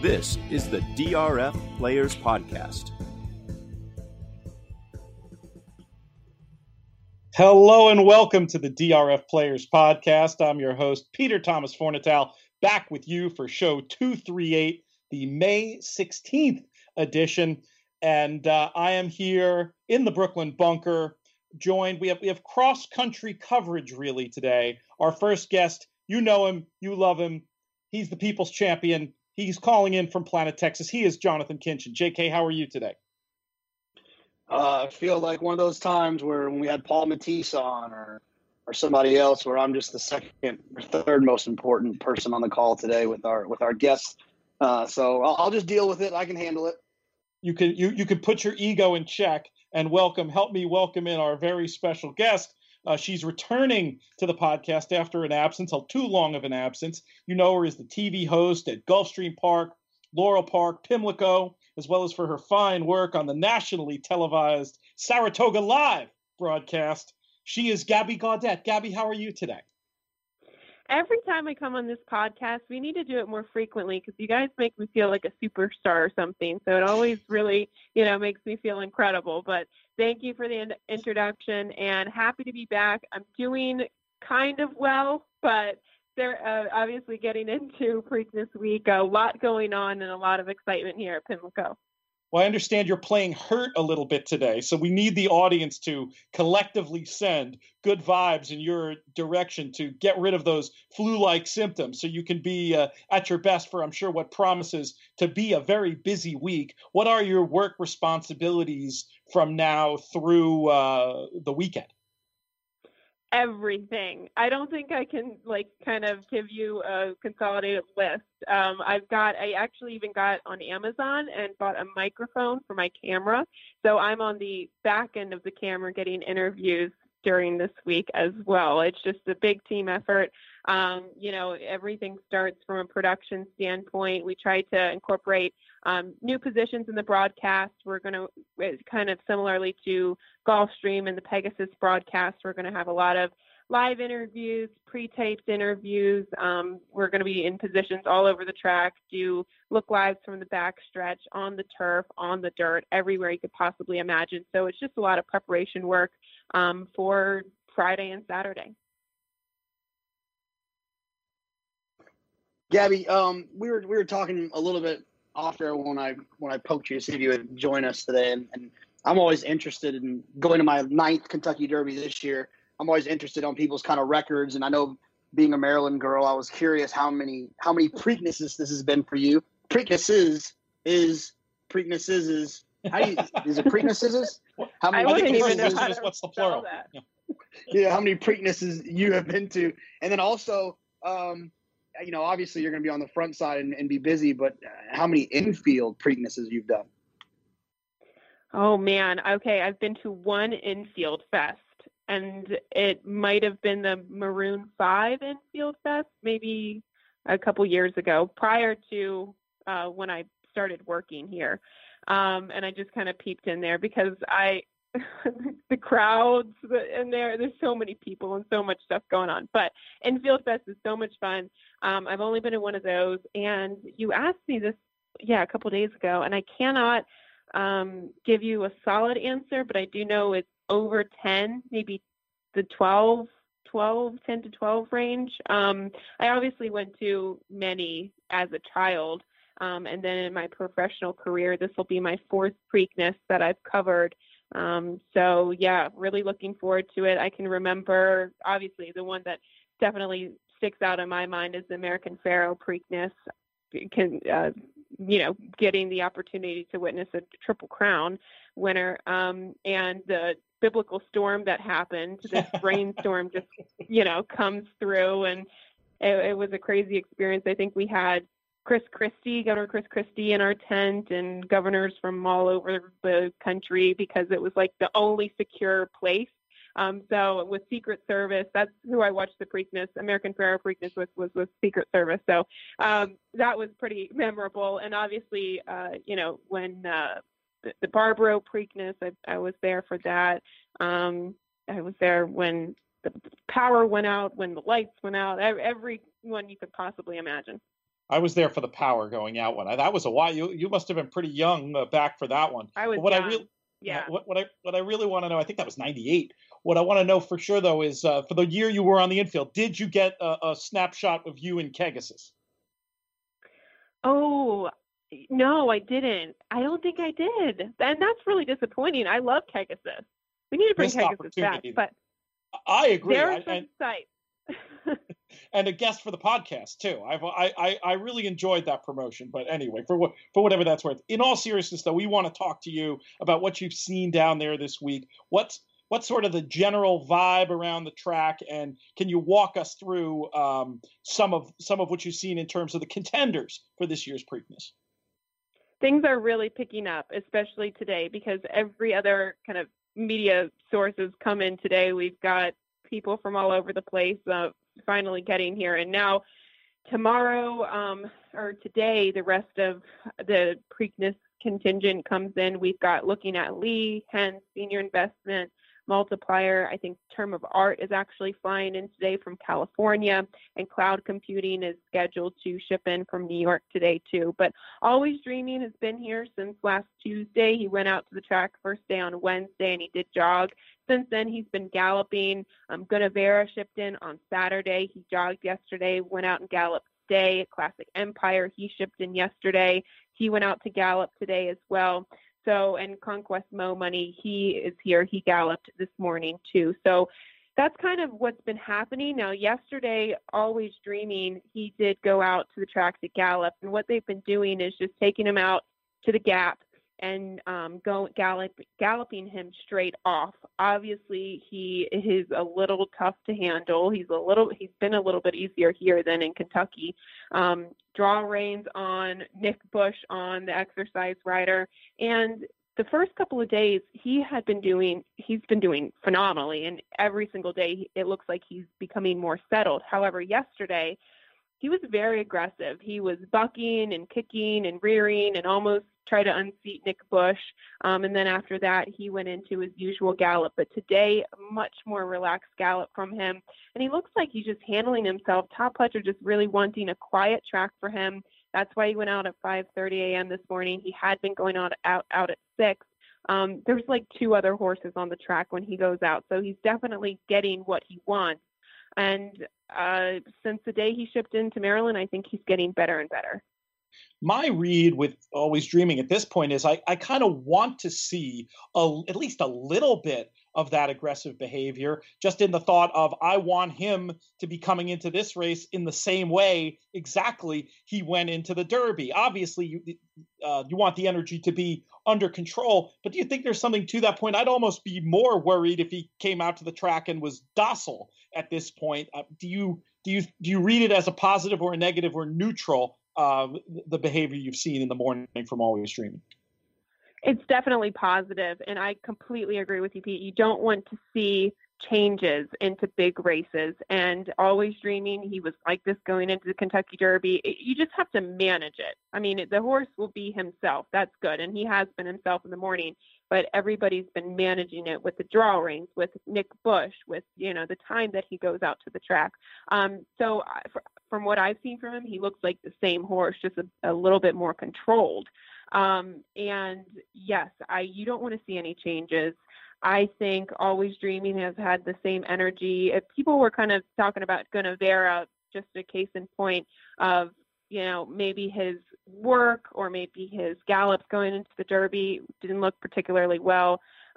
This is the DRF Players Podcast. Hello and welcome to the DRF Players Podcast. I'm your host, Peter Thomas Fornatale, back with you for show 238, the May 16th edition. And I am here in the Brooklyn bunker, joined. We have cross-country coverage, really, today. Our first guest, you know him, you love him. He's the people's champion. He's calling in from Planet, Texas. He is Jonathan Kinchin. JK, how are you today? I feel like one of those times where when we had Paul Matisse on or somebody else, where I'm just the second or third most important person on the call today with our guests. So I'll just deal with it. I can handle it. You can put your ego in check and help me welcome in our very special guest. She's returning to the podcast after an absence, too long of an absence. You know her as the TV host at Gulfstream Park, Laurel Park, Pimlico, as well as for her fine work on the nationally televised Saratoga Live broadcast. She is Gabby Gaudet. Gabby, how are you today? Every time I come on this podcast, we need to do it more frequently because you guys make me feel like a superstar or something. So it always really, makes me feel incredible. But thank you for the introduction and happy to be back. I'm doing kind of well, but they're obviously getting into Preakness Week. A lot going on and a lot of excitement here at Pimlico. Well, I understand you're playing hurt a little bit today, so we need the audience to collectively send good vibes in your direction to get rid of those flu-like symptoms so you can be at your best for, I'm sure, what promises to be a very busy week. What are your work responsibilities from now through the weekend? Everything. I don't think I can kind of give you a consolidated list. I actually even got on Amazon and bought a microphone for my camera. So I'm on the back end of the camera getting interviews during this week as well. It's just a big team effort. Everything starts from a production standpoint. We try to incorporate new positions in the broadcast. We're going to, kind of similarly to Gulfstream and the Pegasus broadcast, we're going to have a lot of live interviews, pre-taped interviews. We're going to be in positions all over the track, do look lives from the backstretch, on the turf, on the dirt, everywhere you could possibly imagine. So it's just a lot of preparation work for Friday and Saturday. Gabby, we were talking a little bit after when I poked you to see if you would join us today, and I'm always interested in going to my 9th Kentucky Derby this year. I'm always interested on people's kind of records, and I know being a Maryland girl, I was curious how many Preaknesses this has been for you. Preaknesses is how do you is it Preaknesses? How many? I wouldn't even know what's the plural? Yeah, how many Preaknesses you have been to, and then also. Obviously you're going to be on the front side and be busy, but how many infield Preaknesses you've done? Oh man. Okay. I've been to one infield fest and it might've been the Maroon 5 infield fest, maybe a couple years ago prior to when I started working here. And I just kind of peeped in there because the crowds and there's so many people and so much stuff going on, but Infield Fest is so much fun. I've only been in one of those, and you asked me this a couple of days ago, and I cannot give you a solid answer, but I do know it's over 10, maybe the 10 to 12 range. I obviously went to many as a child, and then in my professional career, this will be my 4th Preakness that I've covered. So yeah, really looking forward to it. I can remember, obviously, the one that definitely sticks out in my mind is the American Pharoah Preakness. Getting the opportunity to witness a Triple Crown winner, and the biblical storm that happened. This rainstorm just, comes through, and it was a crazy experience. I think we had Governor Chris Christie in our tent, and governors from all over the country, because it was like the only secure place. So with Secret Service, that's who I watched the Preakness, American Pharoah Preakness was with Secret Service. So that was pretty memorable. And obviously, when the Barbaro Preakness, I was there for that. I was there when the power went out, when the lights went out, every one you could possibly imagine. I was there for the power going out one. That was a while. You must have been pretty young back for that one. I was But what I young. really Yeah. what I really want to know, I think that was '98. What I want to know for sure though is for the year you were on the infield, did you get a snapshot of you in Kegasis? Oh, no, I didn't. I don't think I did. And that's really disappointing. I love Kegasis. We need to bring Missed Kegasis back, opportunity. but I agree. there are some sites. And a guest for the podcast too. I really enjoyed that promotion. But anyway, for whatever that's worth. In all seriousness, though, we want to talk to you about what you've seen down there this week. What's sort of the general vibe around the track, and can you walk us through some of what you've seen in terms of the contenders for this year's Preakness? Things are really picking up, especially today, because every other kind of media sources come in today. We've got people from all over the place finally getting here. And now tomorrow or today, the rest of the Preakness contingent comes in. We've got Looking at Lee, Hens, Senior Investment, Multiplier. I think Term of Art is actually flying in today from California, and Cloud Computing is scheduled to ship in from New York today too. But Always Dreaming has been here since last Tuesday. He went out to the track first day on Wednesday and he did jog. Since then, he's been galloping. Guinevere shipped in on Saturday. He jogged yesterday, went out and galloped today. Classic Empire, he shipped in yesterday. He went out to gallop today as well. So, and Conquest Mo Money, he is here. He galloped this morning too. So that's kind of what's been happening. Now, yesterday, Always Dreaming, he did go out to the track to gallop. And what they've been doing is just taking him out to the gap and galloping him straight off. Obviously, he is a little tough to handle. He's been a little bit easier here than in Kentucky. Draw reins on, Nick Bush on, the exercise rider, and the first couple of days he's been doing phenomenally, and every single day it looks like he's becoming more settled. However, yesterday he was very aggressive. He was bucking and kicking and rearing and almost tried to unseat Nick Bush. And then after that, he went into his usual gallop. But today, a much more relaxed gallop from him. And he looks like he's just handling himself. Todd Pletcher just really wanting a quiet track for him. That's why he went out at 5:30 a.m. this morning. He had been going out at 6. There's like 2 other horses on the track when he goes out. So he's definitely getting what he wants. And since the day he shipped into Maryland, I think he's getting better and better. My read with Always Dreaming at this point is I kind of want to see at least a little bit of that aggressive behavior, just in the thought of I want him to be coming into this race in the same way exactly he went into the Derby. Obviously, you want the energy to be under control, but do you think there's something to that point? I'd almost be more worried if he came out to the track and was docile at this point. Do you read it as a positive or a negative or neutral, the behavior you've seen in the morning from Always Dreaming? It's definitely positive, and I completely agree with you, Pete. You don't want to see changes into big races, and Always Dreaming, he was like this going into the Kentucky Derby. You just have to manage it. I mean, the horse will be himself. That's good, and he has been himself in the morning, but everybody's been managing it with the draw rings, with Nick Bush, with, the time that he goes out to the track. So from what I've seen from him, he looks like the same horse, just a little bit more controlled. And yes, you don't want to see any changes. I think Always Dreaming has had the same energy. If people were kind of talking about Guinevere, just a case in point of, maybe his work or maybe his gallops going into the Derby didn't look particularly well.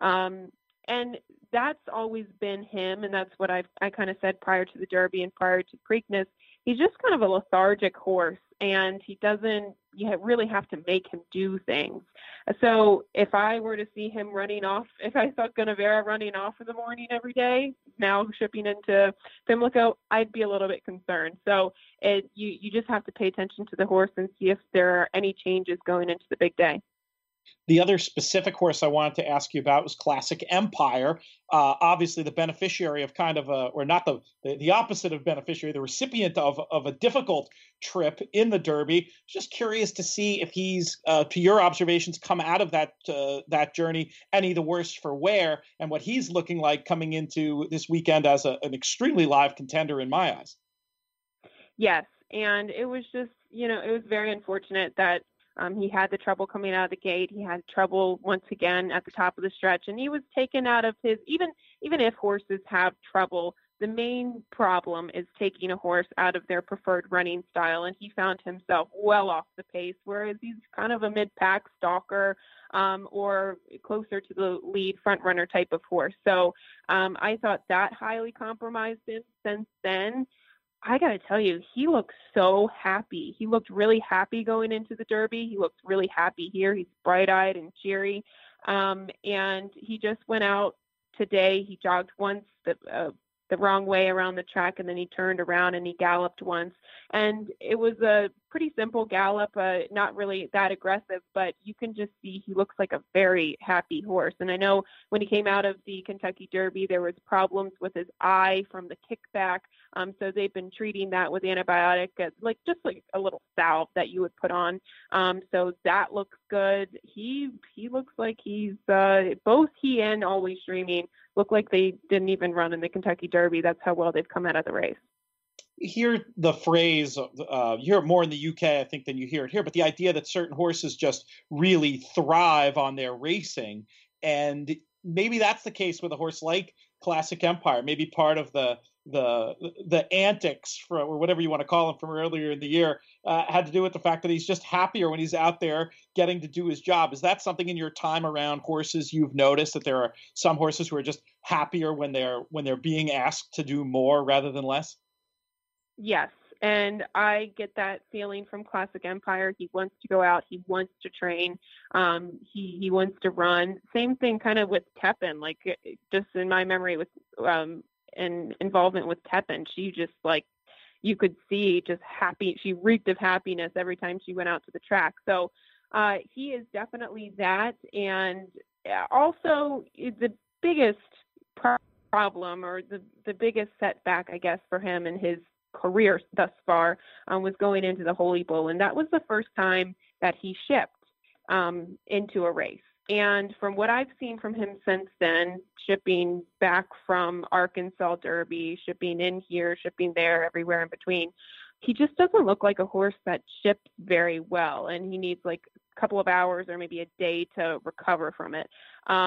And that's always been him. And that's what I kind of said prior to the Derby and prior to Preakness. He's just kind of a lethargic horse, and you really have to make him do things. So if I were to see him running off, if I saw Guinevere running off in the morning every day, now shipping into Pimlico, I'd be a little bit concerned. So you just have to pay attention to the horse and see if there are any changes going into the big day. The other specific horse I wanted to ask you about was Classic Empire. Obviously, the beneficiary of kind of or not the opposite of beneficiary, the recipient of a difficult trip in the Derby. Just curious to see if he's, to your observations, come out of that journey any the worse for wear, and what he's looking like coming into this weekend as an extremely live contender in my eyes. Yes, And it was just, it was very unfortunate that he had the trouble coming out of the gate. He had trouble once again at the top of the stretch, and he was taken out of his, even if horses have trouble, the main problem is taking a horse out of their preferred running style, and he found himself well off the pace, whereas he's kind of a mid-pack stalker or closer to the lead front runner type of horse. So I thought that highly compromised him. Since then, I got to tell you, he looks so happy. He looked really happy going into the Derby. He looked really happy here. He's bright-eyed and cheery. And he just went out today. He jogged once the wrong way around the track, and then he turned around and he galloped once. And it was a pretty simple gallop, not really that aggressive, but you can just see he looks like a very happy horse. And I know when he came out of the Kentucky Derby, there was problems with his eye from the kickback. So they've been treating that with antibiotic, just like a little salve that you would put on. So that looks good. He looks like he's both he and Always Dreaming look like they didn't even run in the Kentucky Derby. That's how well they've come out of the race. You hear the phrase, you hear it more in the UK, I think, than you hear it here, but the idea that certain horses just really thrive on their racing. And maybe that's the case with a horse like Classic Empire. Maybe part of the antics, or whatever you want to call them, from earlier in the year had to do with the fact that he's just happier when he's out there getting to do his job. Is that something in your time around horses you've noticed, that there are some horses who are just happier when they're being asked to do more rather than less? Yes, and I get that feeling from Classic Empire. He wants to go out. He wants to train. He wants to run. Same thing kind of with Tepin. Like, just in my memory with and involvement with Tepin, she just, like, you could see just happy. She reeked of happiness every time she went out to the track. So he is definitely that. And also the biggest problem, or the biggest setback, I guess, for him in his career thus far was going into the Holy Bull. And that was the first time that he shipped into a race. And from what I've seen from him since then, shipping back from Arkansas Derby, shipping in here, shipping there, everywhere in between, he just doesn't look like a horse that ships very well. And he needs like a couple of hours or maybe a day to recover from it.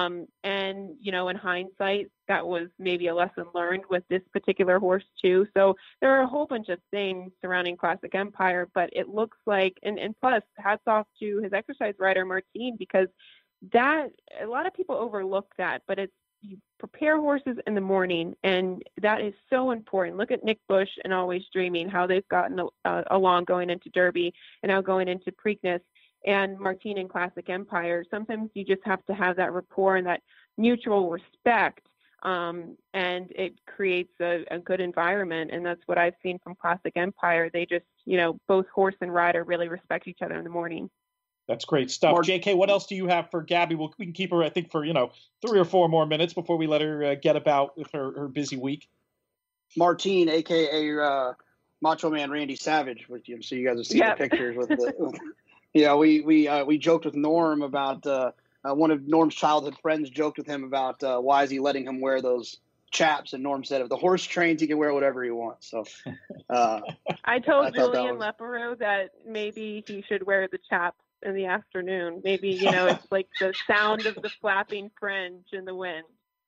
And, in hindsight, that was maybe a lesson learned with this particular horse too. So there are a whole bunch of things surrounding Classic Empire, but it looks like, and plus hats off to his exercise rider, Martine, because that a lot of people overlook that, but it's, you prepare horses in the morning, and that is so important. Look at Nick Bush and Always Dreaming, how they've gotten along going into Derby and now going into Preakness, and Martine and Classic Empire. Sometimes you just have to have that rapport and that mutual respect, and it creates a good environment. And that's what I've seen from Classic Empire. They just, both horse and rider really respect each other in the morning. That's great stuff. JK, what else do you have for Gabby? We can keep her, I think, for 3 or 4 more minutes before we let her get about with her busy week. Martine, aka Macho Man Randy Savage, which so you guys have seen the pictures with the. We joked with Norm about one of Norm's childhood friends joked with him about why is he letting him wear those chaps, and Norm said if the horse trains, he can wear whatever he wants. So I told Julian Leparoux that maybe he should wear the chaps in the afternoon. Maybe, it's like the sound of the flapping fringe in the wind.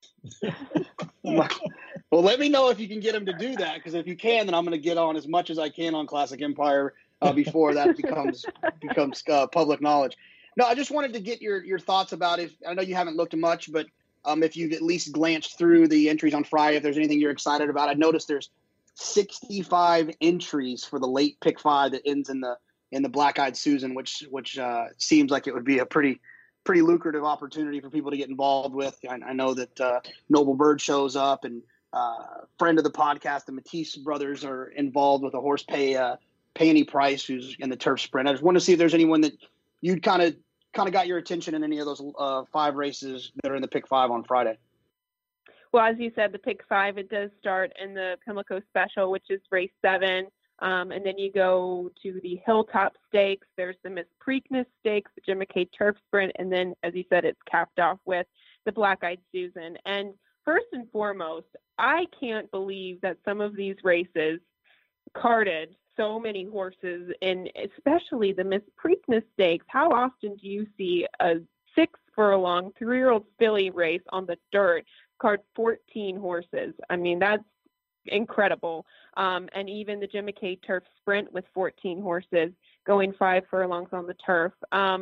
Well, let me know if you can get him to do that, because if you can, then I'm going to get on as much as I can on Classic Empire before that becomes public knowledge. No, I just wanted to get your thoughts about it. I know you haven't looked much, but if you've at least glanced through the entries on Friday, if there's anything you're excited about. I noticed there's 65 entries for the late pick 5 that ends in the Black-Eyed Susan, which seems like it would be a pretty lucrative opportunity for people to get involved with. I know that Noble Bird shows up, and friend of the podcast, the Matisse brothers, are involved with a horse Peony Price, who's in the turf sprint. I just want to see if there's anyone that you'd kind of got your attention in any of those 5 races that are in the pick 5 on Friday. Well, as you said, the pick 5, it does start in the Pimlico Special, which is race 7. And then you go to the Hilltop Stakes. There's the Miss Preakness Stakes, the Jim McKay Turf Sprint, and then, as you said, it's capped off with the Black-Eyed Susan. And first and foremost, I can't believe that some of these races carded so many horses, and especially the Miss Preakness Stakes. How often do you see a 6-furlong 3-year-old filly race on the dirt card 14 horses? I mean, that's incredible. And even the Jim McKay Turf Sprint with 14 horses going 5 furlongs on the turf.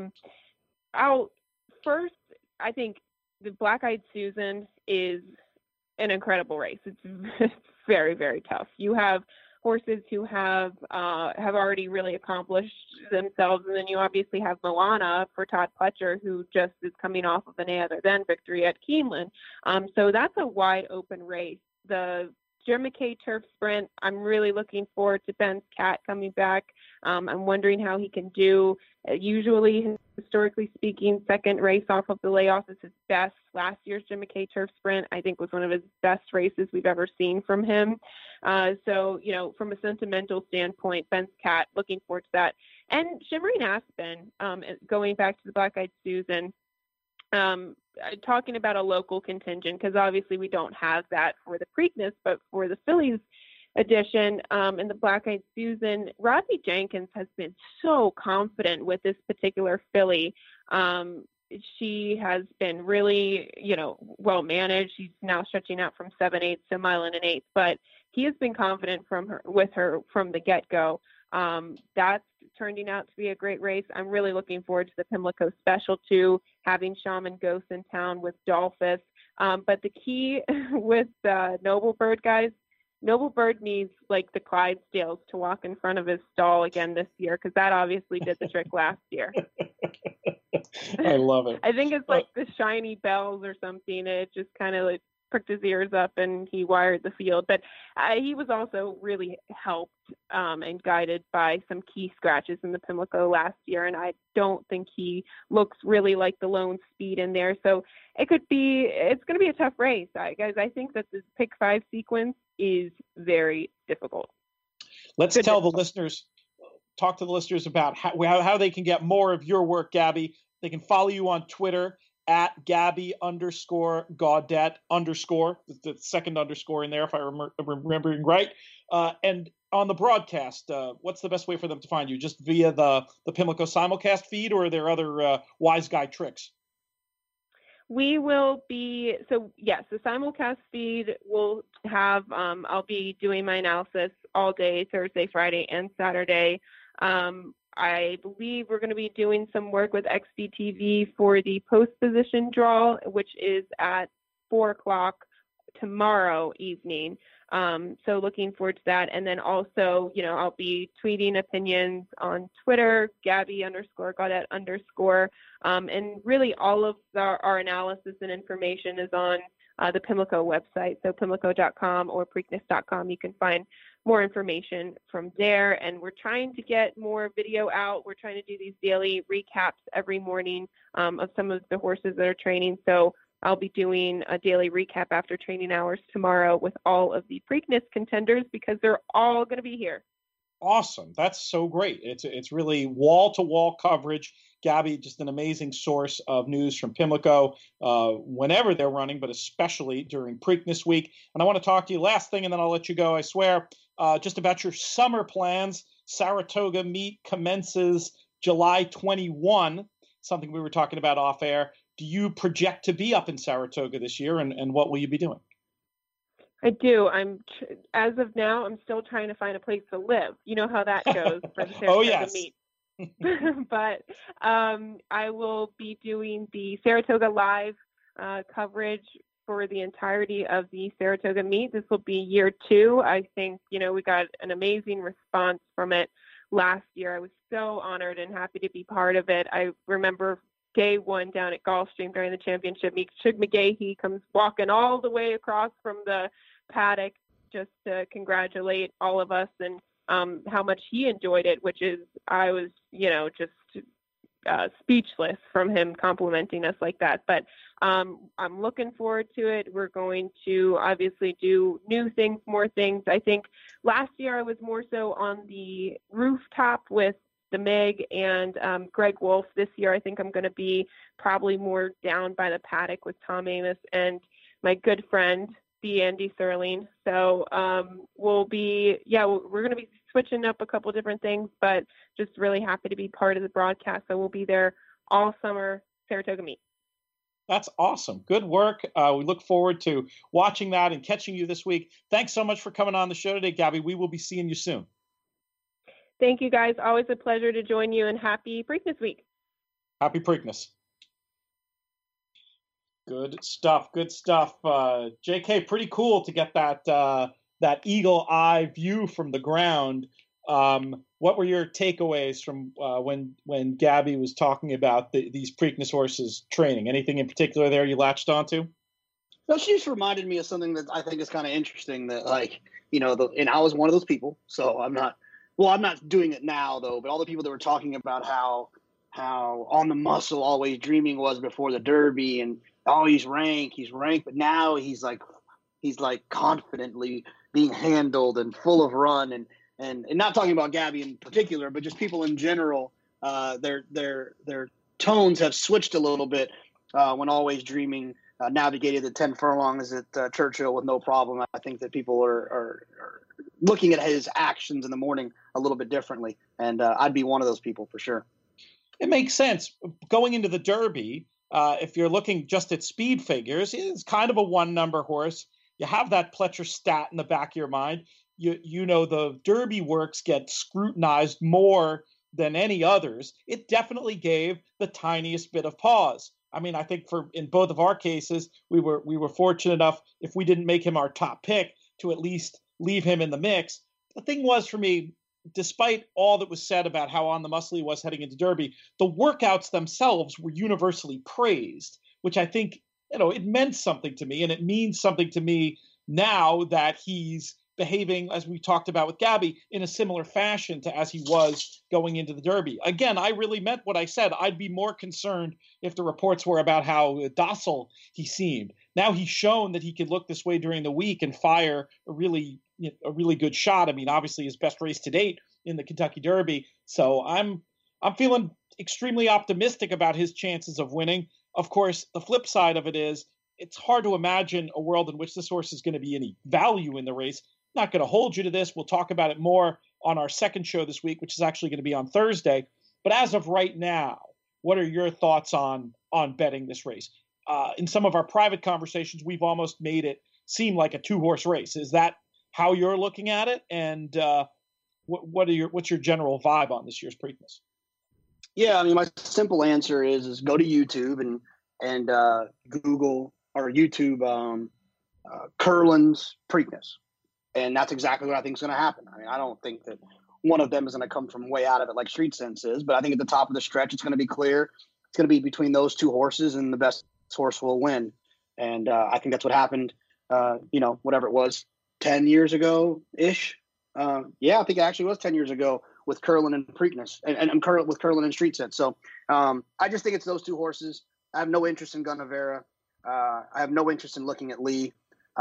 I think the Black Eyed Susan is an incredible race. It's very, very tough. You have horses who have already really accomplished themselves, and then you obviously have Moana for Todd Pletcher, who just is coming off of an A Other Than victory at Keeneland. So that's a wide open race. The Jim McKay Turf Sprint, I'm really looking forward to Ben's Cat coming back. I'm wondering how he can do. Usually, historically speaking, second race off of the layoff is his best. Last year's Jim McKay Turf Sprint, I think, was one of his best races we've ever seen from him. So, from a sentimental standpoint, Ben's Cat, looking forward to that. And Shimmering Aspen, going back to the Black Eyed Susan, talking about a local contingent, because obviously we don't have that for the Preakness, but for the fillies edition and the Black Eyed Susan, Rodney Jenkins has been so confident with this particular filly. She has been really, well managed. She's now stretching out from 7/8 to a mile and an eighth, but he has been confident with her from the get-go. That's turning out to be a great race. I'm really looking forward to the Pimlico Special too, having Shaman Ghost in town with Dolphus. But the key with Noble Bird, guys, Noble Bird needs like the Clydesdales to walk in front of his stall again this year, because that obviously did the trick last year. I love it. I think it's like the Shiny Bells or something. It just kind of like pricked his ears up and he wired the field. But he was also really helped and guided by some key scratches in the Pimlico last year, and I don't think he looks really like the lone speed in there. So it's going to be a tough race, guys. I think that this pick 5 sequence is very difficult. Let's talk to the listeners about how they can get more of your work, Gabby. They can follow you on Twitter at Gabby_Gaudet_, the second underscore in there, if I'm remembering right. And on the broadcast, what's the best way for them to find you? Just via the Pimlico simulcast feed, or are there other wise guy tricks? We will be, so yes, the simulcast feed will have, I'll be doing my analysis all day, Thursday, Friday, and Saturday. I believe we're going to be doing some work with XBTV for the post position draw, which is at 4:00 tomorrow evening. So looking forward to that. And then also, I'll be tweeting opinions on Twitter, Gabby_Gaudet_. And really all of our analysis and information is on the Pimlico website. So pimlico.com or preakness.com. You can find more information from there. And we're trying to get more video out. We're trying to do these daily recaps every morning of some of the horses that are training. So I'll be doing a daily recap after training hours tomorrow with all of the Preakness contenders, because they're all going to be here. Awesome. That's so great. It's really wall-to-wall coverage. Gabby, just an amazing source of news from Pimlico whenever they're running, but especially during Preakness week. And I want to talk to you last thing, and then I'll let you go, I swear, just about your summer plans. Saratoga meet commences July 21, something we were talking about off air. Do you project to be up in Saratoga this year, and what will you be doing? I do. As of now, I'm still trying to find a place to live. You know how that goes for the Saratoga meet. But I will be doing the Saratoga Live coverage for the entirety of the Saratoga meet. This will be year 2. I think, we got an amazing response from it last year. I was so honored and happy to be part of it. I remember day 1 down at Gulfstream during the championship meet. Shug McGahee comes walking all the way across from the paddock just to congratulate all of us and how much he enjoyed it, I was, just speechless from him complimenting us like that. But I'm looking forward to it. We're going to obviously do new things, more things. I think last year I was more so on the rooftop with the Meg and Greg Wolf. This year I think I'm going to be probably more down by the paddock with Tom Amos and my good friend be Andy Serling. So we're going to be switching up a couple different things, but just really happy to be part of the broadcast. So we'll be there all summer, Saratoga Meet. That's awesome. Good work. We look forward to watching that and catching you this week. Thanks so much for coming on the show today, Gabby. We will be seeing you soon. Thank you, guys. Always a pleasure to join you, and happy Preakness Week. Happy Preakness. Good stuff. Good stuff. JK, pretty cool to get that eagle eye view from the ground. What were your takeaways from when Gabby was talking about these Preakness horses training? Anything in particular there you latched onto? No, she just reminded me of something that I think is kind of interesting. That, like, and I was one of those people, so I'm not doing it now though. But all the people that were talking about how on the muscle Always Dreaming was before the Derby, and he's ranked, but now he's like confidently being handled and full of run, and not talking about Gabby in particular, but just people in general. Their tones have switched a little bit when Always Dreaming navigated the 10 furlongs at Churchill with no problem. I think that people are looking at his actions in the morning a little bit differently, and I'd be one of those people for sure. It makes sense. Going into the Derby, if you're looking just at speed figures, it's kind of a one-number horse. You have that Pletcher stat in the back of your mind. You know the Derby works get scrutinized more than any others. It definitely gave the tiniest bit of pause. I mean, I think in both of our cases, we were fortunate enough, if we didn't make him our top pick, to at least leave him in the mix. The thing was, for me, despite all that was said about how on the muscle he was heading into Derby, the workouts themselves were universally praised, which I think, it meant something to me, and it means something to me now that he's behaving, as we talked about with Gabby, in a similar fashion to as he was going into the Derby. Again, I really meant what I said. I'd be more concerned if the reports were about how docile he seemed. Now he's shown that he could look this way during the week and fire a really good shot. I mean, obviously his best race to date in the Kentucky Derby. So I'm feeling extremely optimistic about his chances of winning. Of course, the flip side of it is it's hard to imagine a world in which this horse is going to be any value in the race. Not going to hold you to this. We'll talk about it more on our second show this week, which is actually going to be on Thursday. But as of right now, what are your thoughts on betting this race? In some of our private conversations, we've almost made it seem like a two-horse race. Is that how you're looking at it? And what's your general vibe on this year's Preakness? Yeah, I mean, my simple answer is go to YouTube and Google or YouTube Curlin's Preakness. And that's exactly what I think is going to happen. I mean, I don't think that one of them is going to come from way out of it like Street Sense is, but I think at the top of the stretch, it's going to be clear. It's going to be between those two horses, and the best horse will win. And I think that's what happened, whatever it was, 10 years ago-ish. I think it actually was 10 years ago with Curlin and Preakness, and with Curlin and Street Sense. So I just think it's those two horses. I have no interest in Gunnevera. I have no interest in looking at Lee.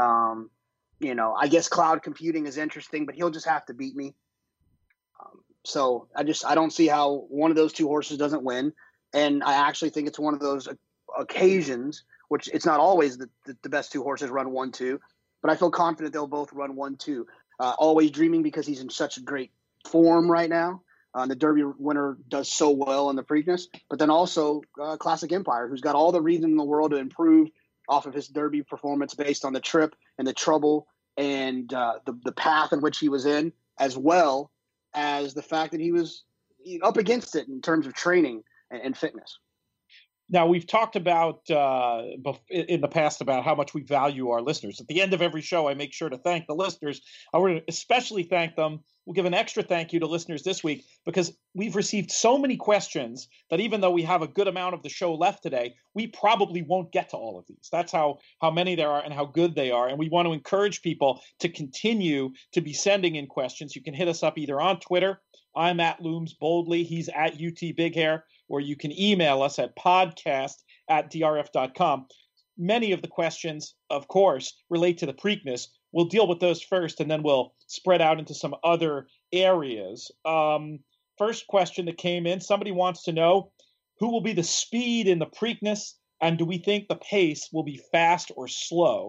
I guess Cloud Computing is interesting, but he'll just have to beat me. So I don't see how one of those two horses doesn't win. And I actually think it's one of those occasions, which it's not always the best two horses run 1-2, but I feel confident they'll both run 1-2. Always Dreaming because he's in such great form right now. The Derby winner does so well in the Preakness, but then also Classic Empire, who's got all the reason in the world to improve off of his Derby performance based on the trip and the trouble and the path in which he was in, as well as the fact that he was up against it in terms of training and fitness. Now, we've talked about in the past about how much we value our listeners. At the end of every show, I make sure to thank the listeners. I want to especially thank them. We'll give an extra thank you to listeners this week because we've received so many questions that even though we have a good amount of the show left today, we probably won't get to all of these. That's how many there are and how good they are. And we want to encourage people to continue to be sending in questions. You can hit us up either on Twitter. I'm at Looms Boldly. He's at UT Big Hair. Or you can email us at podcast@drf.com. Many of the questions, of course, relate to the Preakness. We'll deal with those first, and then we'll spread out into some other areas. First question that came in, somebody wants to know, who will be the speed in the Preakness, and do we think the pace will be fast or slow?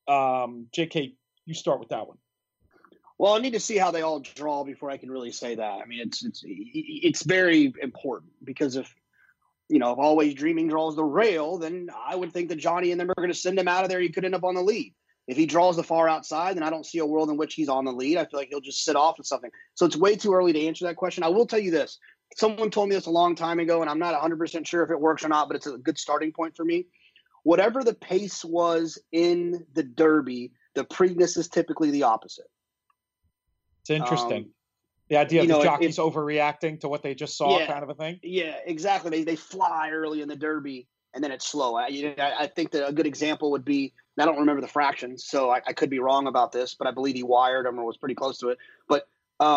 JK, you start with that one. Well, I need to see how they all draw before I can really say that. I mean, it's very important because if Always Dreaming draws the rail, then I would think that Johnny and them are going to send him out of there. He could end up on the lead. If he draws the far outside, then I don't see a world in which he's on the lead. I feel like he'll just sit off with something. So it's way too early to answer that question. I will tell you this. Someone told me this a long time ago, and I'm not 100% sure if it works or not, but it's a good starting point for me. Whatever the pace was in the Derby, the Preakness is typically the opposite. It's interesting. The idea of the jockeys overreacting to what they just saw, kind of a thing. Yeah, exactly. They fly early in the Derby, and then it's slow. I think that a good example would be, and I don't remember the fractions, so I could be wrong about this, but I believe he wired them or was pretty close to it. But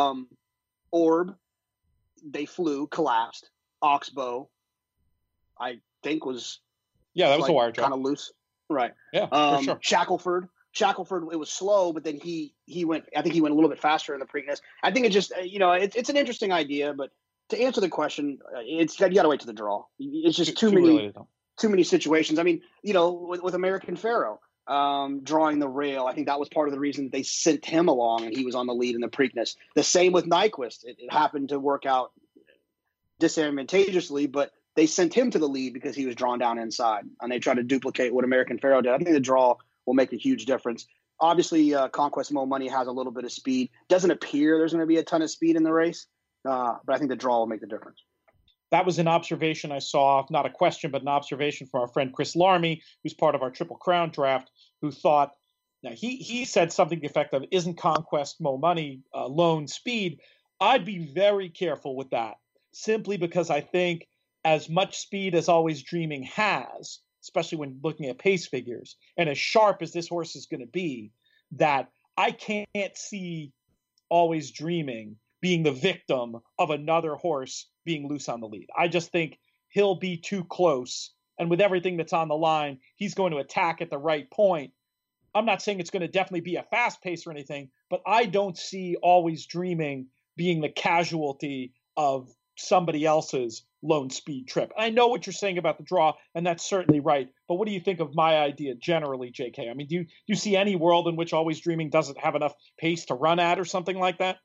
Orb, they flew, collapsed. Oxbow, I think was that was a wire job, kind of loose, right? Yeah, for sure. Shackelford, it was slow, but then he went. I think he went a little bit faster in the Preakness. I think it just it's an interesting idea, but to answer the question, you got to wait to the draw. It's just too many situations. I mean, with American Pharoah drawing the rail, I think that was part of the reason they sent him along, and he was on the lead in the Preakness. The same with Nyquist. It happened to work out disadvantageously, but they sent him to the lead because he was drawn down inside, and they tried to duplicate what American Pharoah did. I think the draw will make a huge difference. Obviously, Conquest Mo Money has a little bit of speed. Doesn't appear there's going to be a ton of speed in the race, but I think the draw will make the difference. That was an observation I saw, not a question, but an observation from our friend Chris Larmy, who's part of our Triple Crown draft, who thought, now he said something to the effect of, isn't Conquest Mo Money lone speed? I'd be very careful with that, simply because I think as much speed as Always Dreaming has, especially when looking at pace figures, and as sharp as this horse is going to be, that I can't see Always Dreaming being the victim of another horse being loose on the lead. I just think he'll be too close, and with everything that's on the line, he's going to attack at the right point. I'm not saying it's going to definitely be a fast pace or anything, but I don't see Always Dreaming being the casualty of somebody else's lone speed trip. I know what you're saying about the draw, and that's certainly right. But what do you think of my idea generally, JK? I mean, do you see any world in which Always Dreaming doesn't have enough pace to run at or something like that?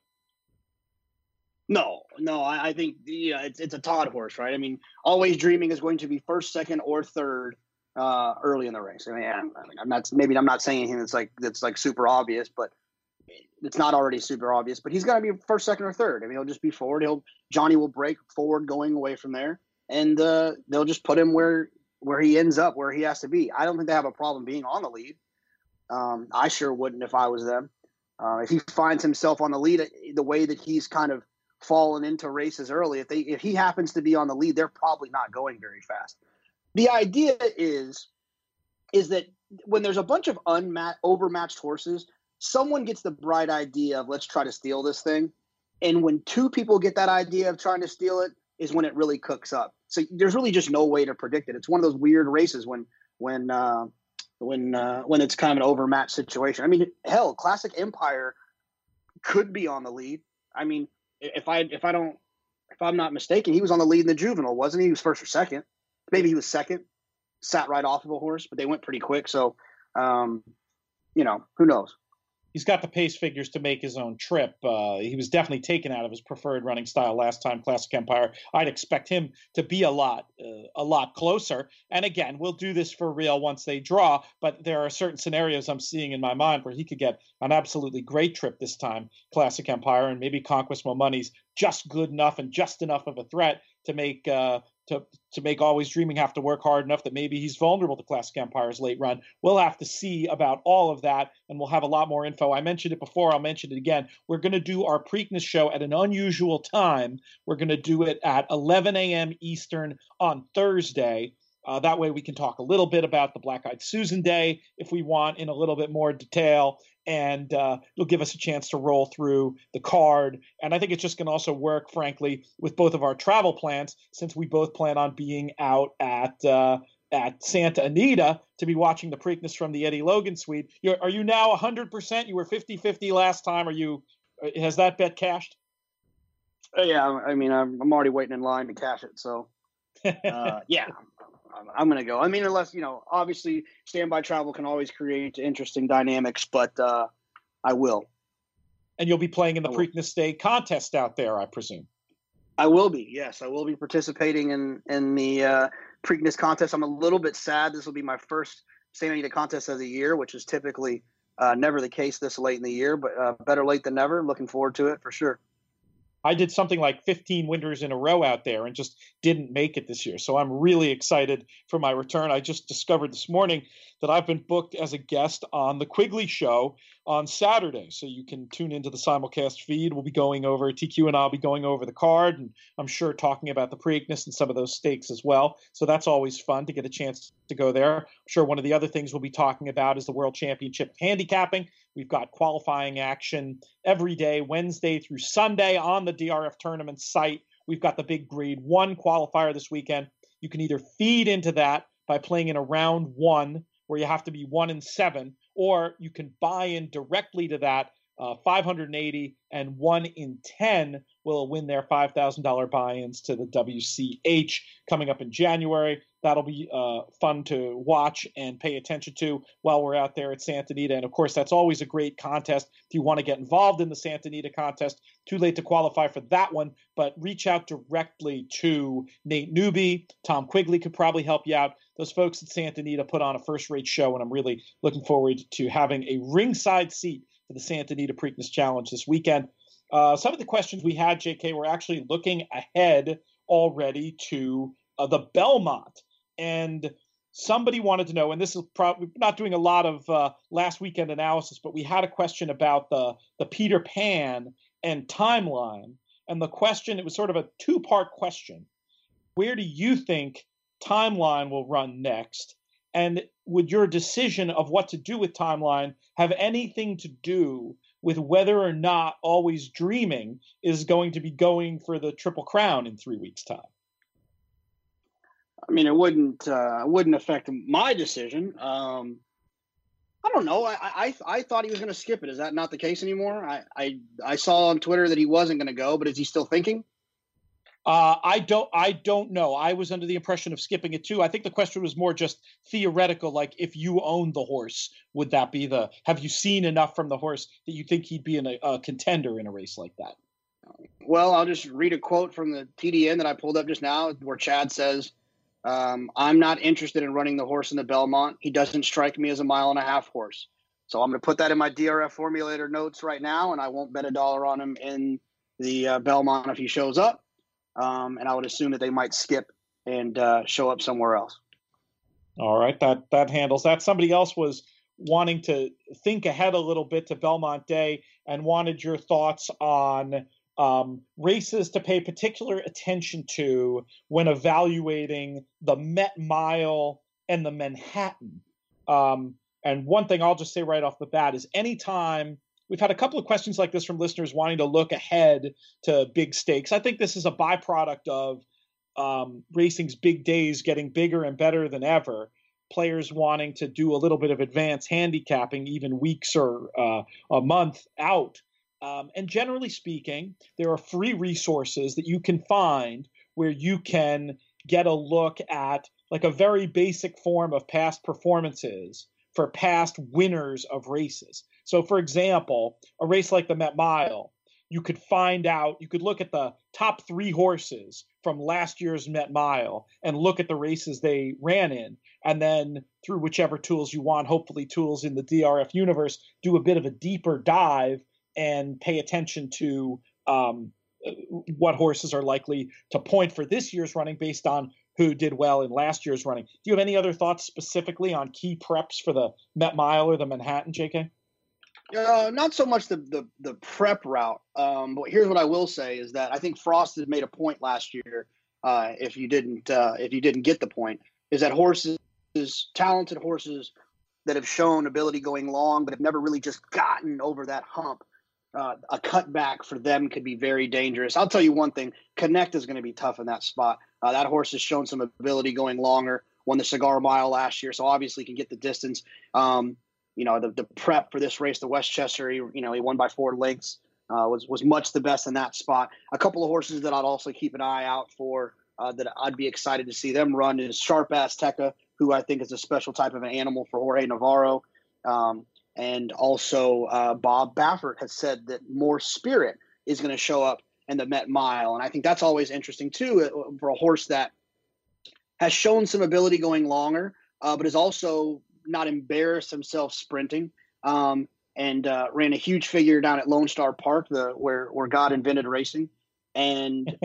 No. I think it's a Todd horse, right? I mean, Always Dreaming is going to be first, second, or third early in the race. I mean, I'm not saying anything that's like super obvious, but it's not already super obvious. But he's got to be first, second, or third. I mean, he'll just be forward. Johnny will break forward going away from there, and they'll just put him where he ends up, where he has to be. I don't think they have a problem being on the lead. I sure wouldn't if I was them. If he finds himself on the lead the way that he's kind of fallen into races early, if he happens to be on the lead, they're probably not going very fast. The idea is that when there's a bunch of overmatched horses, someone gets the bright idea of let's try to steal this thing. And when two people get that idea of trying to steal it is when it really cooks up. So there's really just no way to predict it. It's one of those weird races when it's kind of an overmatched situation. I mean, hell, Classic Empire could be on the lead. I mean, if I'm not mistaken, he was on the lead in the Juvenile, wasn't he? He was first or second. Maybe he was second, sat right off of a horse, but they went pretty quick. So, who knows? He's got the pace figures to make his own trip. He was definitely taken out of his preferred running style last time, Classic Empire. I'd expect him to be a lot closer. And again, we'll do this for real once they draw, but there are certain scenarios I'm seeing in my mind where he could get an absolutely great trip this time, Classic Empire, and maybe Conquest Mo Money's just good enough and just enough of a threat to make to make Always Dreaming have to work hard enough that maybe he's vulnerable to Classic Empire's late run. We'll have to see about all of that, and we'll have a lot more info. I mentioned it before. I'll mention it again. We're going to do our Preakness show at an unusual time. We're going to do it at 11 a.m. Eastern on Thursday. That way we can talk a little bit about the Black-Eyed Susan Day if we want in a little bit more detail, and it'll give us a chance to roll through the card. And I think it's just going to also work, frankly, with both of our travel plans, since we both plan on being out at Santa Anita to be watching the Preakness from the Eddie Logan Suite. Are you now 100%? You were 50-50 last time. Has that bet cashed? Yeah, I mean, I'm already waiting in line to cash it. So, yeah. I'm going to go. I mean, unless, obviously standby travel can always create interesting dynamics, but I will. And you'll be playing in the Preakness State contest out there, I presume. I will be. Yes, I will be participating in the Preakness contest. I'm a little bit sad. This will be my first Santa Anita contest of the year, which is typically never the case this late in the year, but better late than never. Looking forward to it for sure. I did something like 15 winters in a row out there and just didn't make it this year. So I'm really excited for my return. I just discovered this morning that I've been booked as a guest on the Quigley Show on Saturday. So you can tune into the simulcast feed. We'll be going over, TQ and I'll be going over the card, and I'm sure talking about the Preakness and some of those stakes as well. So that's always fun to get a chance to go there. I'm sure one of the other things we'll be talking about is the World Championship handicapping. We've got qualifying action every day, Wednesday through Sunday on the DRF tournament site. We've got the big grade 1 qualifier this weekend. You can either feed into that by playing in a round 1 where you have to be 1-7, or you can buy in directly to that. 580 and 1 in 10 will win their $5,000 buy-ins to the WCH coming up in January. That'll be fun to watch and pay attention to while we're out there at Santa Anita. And of course, that's always a great contest. If you want to get involved in the Santa Anita contest, too late to qualify for that one, but reach out directly to Nate Newby. Tom Quigley could probably help you out. Those folks at Santa Anita put on a first-rate show, and I'm really looking forward to having a ringside seat for the Santa Anita Preakness Challenge this weekend. Some of the questions we had, JK, were actually looking ahead already to the Belmont. And somebody wanted to know, and this is probably not doing a lot of last weekend analysis, but we had a question about the Peter Pan and timeline. And the question, it was sort of a two-part question. Where do you think timeline will run next? And would your decision of what to do with timeline have anything to do with whether or not Always Dreaming is going to be going for the Triple Crown in 3 weeks' time? I mean, it wouldn't affect my decision. I don't know. I thought he was going to skip it. Is that not the case anymore? I saw on Twitter that he wasn't going to go, but is he still thinking? I don't know. I was under the impression of skipping it too. I think the question was more just theoretical, like if you owned the horse, would that be have you seen enough from the horse that you think he'd be a contender in a race like that? Well, I'll just read a quote from the TDN that I pulled up just now where Chad says, I'm not interested in running the horse in the Belmont. He doesn't strike me as a 1.5 mile horse. So I'm going to put that in my DRF formulator notes right now, and I won't bet $1 on him in the Belmont if he shows up. And I would assume that they might skip and show up somewhere else. All right, that handles that. Somebody else was wanting to think ahead a little bit to Belmont Day and wanted your thoughts on races to pay particular attention to when evaluating the Met Mile and the Manhattan. And one thing I'll just say right off the bat is anytime we've had a couple of questions like this from listeners wanting to look ahead to big stakes. I think this is a byproduct of racing's big days getting bigger and better than ever. Players wanting to do a little bit of advanced handicapping, even weeks or a month out. And generally speaking, there are free resources that you can find where you can get a look at like a very basic form of past performances for past winners of races. So, for example, a race like the Met Mile, you could look at the top 3 horses from last year's Met Mile and look at the races they ran in. And then through whichever tools you want, hopefully tools in the DRF universe, do a bit of a deeper dive and pay attention to what horses are likely to point for this year's running based on who did well in last year's running. Do you have any other thoughts specifically on key preps for the Met Mile or the Manhattan, JK? Not so much the prep route. But here's what I will say is that I think Frost had made a point last year. If you didn't get the point, is that talented horses that have shown ability going long, but have never really just gotten over that hump. A cutback for them could be very dangerous. I'll tell you one thing: Connect is going to be tough in that spot. That horse has shown some ability going longer. Won the Cigar Mile last year, so obviously can get the distance. The prep for this race, the Westchester, he won by 4 lengths, was much the best in that spot. A couple of horses that I'd also keep an eye out for that I'd be excited to see them run is Sharp Azteca, who I think is a special type of an animal for Jorge Navarro. And also Bob Baffert has said that More Spirit is going to show up in the Met Mile. And I think that's always interesting, too, for a horse that has shown some ability going longer, but has also not embarrassed himself sprinting. And ran a huge figure down at Lone Star Park, where God invented racing. And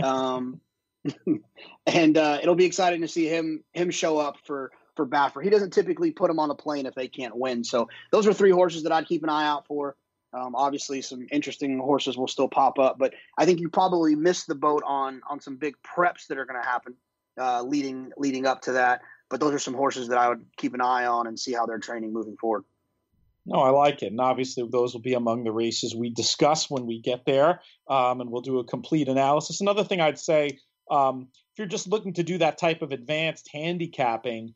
and it'll be exciting to see him show up for Baffert. He doesn't typically put them on a plane if they can't win. So those are 3 horses that I'd keep an eye out for. Obviously, some interesting horses will still pop up, but I think you probably missed the boat on some big preps that are going to happen leading up to that. But those are some horses that I would keep an eye on and see how they're training moving forward. No, I like it. And obviously, those will be among the races we discuss when we get there, and we'll do a complete analysis. Another thing I'd say, if you're just looking to do that type of advanced handicapping,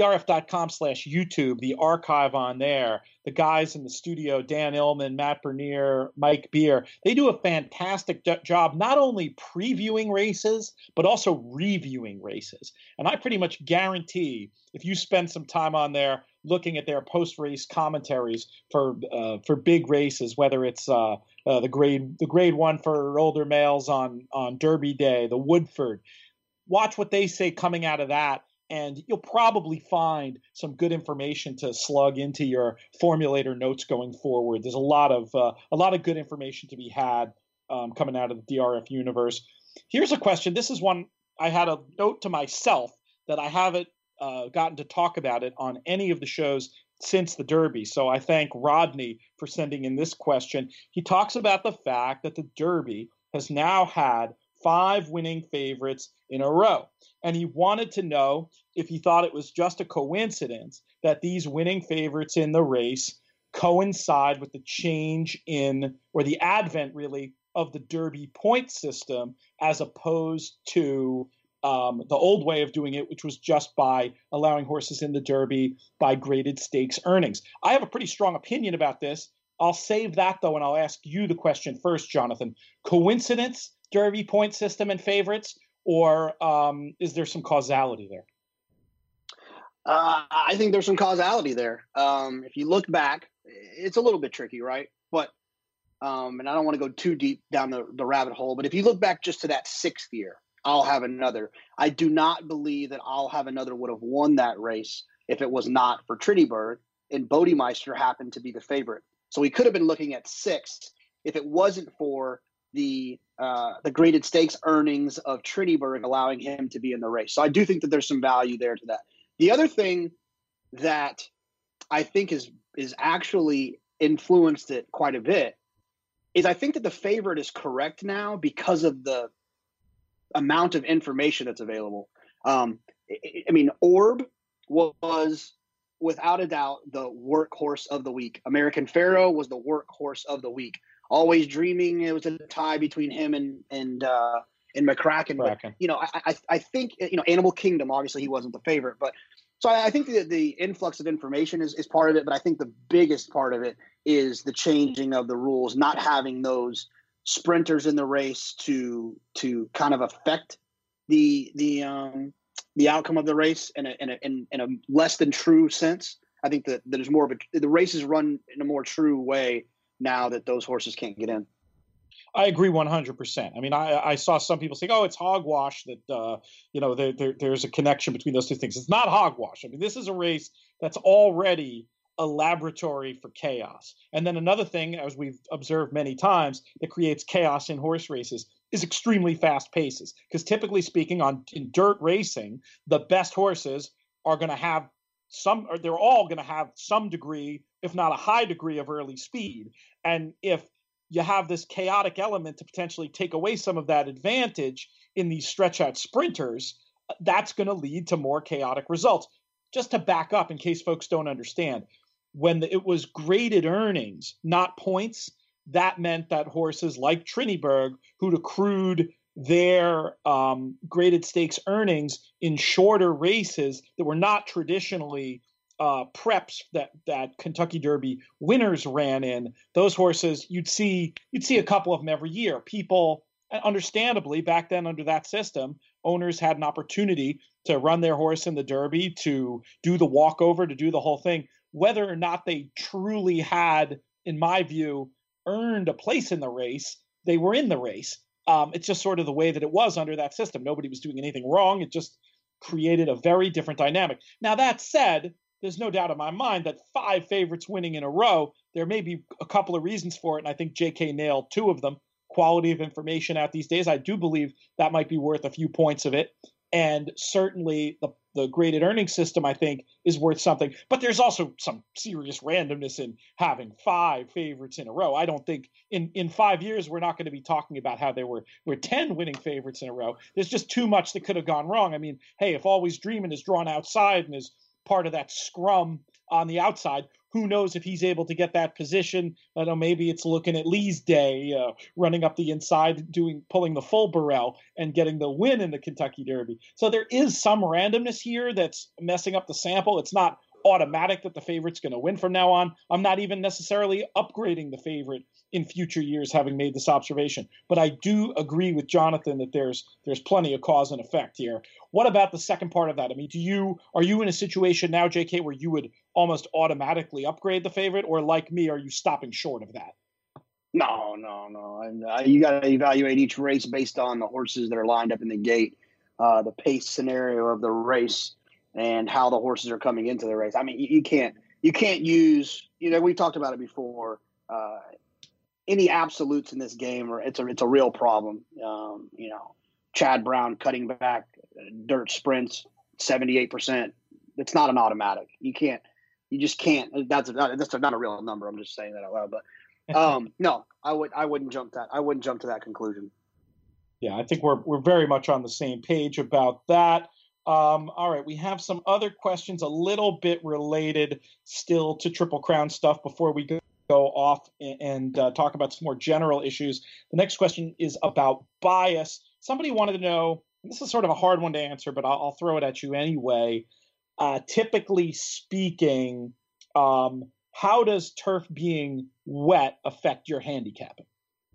drf.com/YouTube, the archive on there, the guys in the studio, Dan Illman, Matt Bernier, Mike Beer, they do a fantastic job not only previewing races, but also reviewing races. And I pretty much guarantee if you spend some time on there looking at their post-race commentaries for big races, whether it's the grade 1 for older males on Derby Day, the Woodford, watch what they say coming out of that, and you'll probably find some good information to slug into your formulator notes going forward. There's a lot of good information to be had coming out of the DRF universe. Here's a question. This is one I had a note to myself that I haven't gotten to talk about it on any of the shows since the Derby. So I thank Rodney for sending in this question. He talks about the fact that the Derby has now had 5 winning favorites in a row. And he wanted to know if he thought it was just a coincidence that these winning favorites in the race coincide with the change in, or the advent really, of the Derby point system, as opposed to the old way of doing it, which was just by allowing horses in the Derby by graded stakes earnings. I have a pretty strong opinion about this. I'll save that, though, and I'll ask you the question first, Jonathan. Coincidence, Derby point system and favorites, or is there some causality there? I think there's some causality there. If you look back, it's a little bit tricky, right? But and I don't want to go too deep down the rabbit hole, but if you look back just to that 6th year, I'll Have Another, I do not believe that I'll Have Another would have won that race if it was not for Trinniberg, and Bodemeister happened to be the favorite. So we could have been looking at 6th if it wasn't for the graded stakes earnings of Trinniberg allowing him to be in the race. So I do think that there's some value there to that. The other thing that I think is actually influenced it quite a bit is I think that the favorite is correct now because of the amount of information that's available. I mean, Orb was without a doubt the workhorse of the week. American Pharaoh was the workhorse of the week. Always Dreaming, it was a tie between him and McCracken. But, I think, Animal Kingdom, obviously he wasn't the favorite. But so I think the influx of information is part of it. But I think the biggest part of it is the changing of the rules, not having those sprinters in the race to kind of affect the outcome of the race in a less than true sense. I think that there's more of the race is run in a more true way now that those horses can't get in. I agree 100%. I mean, I saw some people saying, "Oh, it's hogwash that there's a connection between those two things." It's not hogwash. I mean, this is a race that's already a laboratory for chaos. And then another thing, as we've observed many times, that creates chaos in horse races is extremely fast paces. Because typically speaking, in dirt racing, the best horses are going to have they're all going to have some degree, if not a high degree, of early speed. And if you have this chaotic element to potentially take away some of that advantage in these stretch out sprinters, that's going to lead to more chaotic results. Just to back up in case folks don't understand, when it was graded earnings, not points, that meant that horses like Trinniberg, who'd accrued their graded stakes earnings in shorter races that were not traditionally preps that Kentucky Derby winners ran in, those horses, you'd see a couple of them every year. People, And understandably, back then under that system, owners had an opportunity to run their horse in the Derby, to do the walkover, to do the whole thing. Whether or not they truly had, in my view, earned a place in the race, they were in the race. It's just sort of the way that it was under that system. Nobody was doing anything wrong. It just created a very different dynamic. Now, that said, there's no doubt in my mind that 5 favorites winning in a row, there may be a couple of reasons for it, and I think JK nailed 2 of them. Quality of information out these days, I do believe that might be worth a few points of it. And certainly the graded earnings system, I think, is worth something. But there's also some serious randomness in having 5 favorites in a row. I don't think in 5 years we're not going to be talking about how there were 10 winning favorites in a row. There's just too much that could have gone wrong. I mean, hey, if Always Dreamin' is drawn outside and is part of that scrum on the outside, who knows if he's able to get that position? I know maybe it's looking at Lee's day, running up the inside, pulling the full Burrell and getting the win in the Kentucky Derby. So there is some randomness here that's messing up the sample. It's not automatic that the favorite's going to win from now on. I'm not even necessarily upgrading the favorite in future years, having made this observation. But I do agree with Jonathan that there's plenty of cause and effect here. What about the second part of that? I mean, are you in a situation now, JK, where you would almost automatically upgrade the favorite, or like me, are you stopping short of that? No. You got to evaluate each race based on the horses that are lined up in the gate, the pace scenario of the race, and how the horses are coming into the race. I mean, you can't use, we talked about it before, any absolutes in this game, or it's a real problem. Chad Brown cutting back dirt sprints 78%. It's not an automatic. You just can't. That's not a real number. I'm just saying that out loud. But no, I wouldn't jump to that conclusion. Yeah, I think we're very much on the same page about that. All right, we have some other questions a little bit related still to Triple Crown stuff before we go off and talk about some more general issues. The next question is about bias. Somebody wanted to know, this is sort of a hard one to answer, but I'll throw it at you anyway. Typically speaking, how does turf being wet affect your handicapping?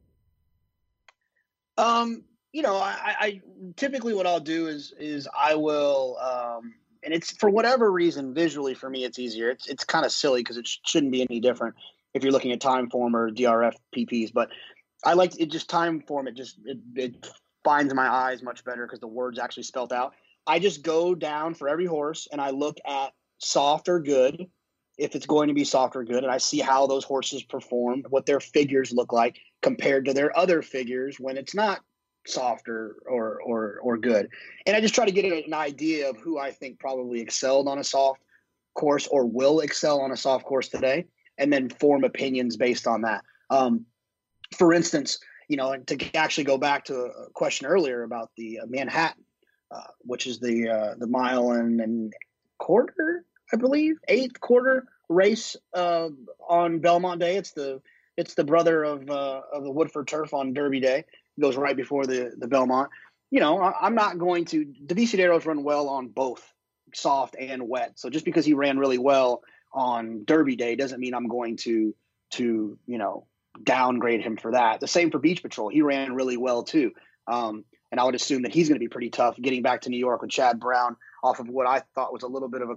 I typically what I'll do is I will, and it's for whatever reason, visually for me, it's easier. It's kind of silly because it shouldn't be any different if you're looking at Timeform or DRF PPs, but I like it just Timeform. It finds my eyes much better because the word's actually spelled out. I just go down for every horse and I look at soft or good, if it's going to be soft or good, and I see how those horses perform, what their figures look like compared to their other figures when it's not soft or good. And I just try to get an idea of who I think probably excelled on a soft course or will excel on a soft course today, and then form opinions based on that. For instance, to actually go back to a question earlier about the Manhattan, which is the mile and quarter, I believe, 8th quarter race on Belmont Day. It's the brother of the Woodford Turf on Derby Day. It goes right before the Belmont. I'm not going to – Desiderios run well on both soft and wet. So just because he ran really well on Derby Day doesn't mean I'm going to downgrade him for that. The same for Beach Patrol. He ran really well too. And I would assume that he's going to be pretty tough getting back to New York with Chad Brown off of what I thought was a little bit of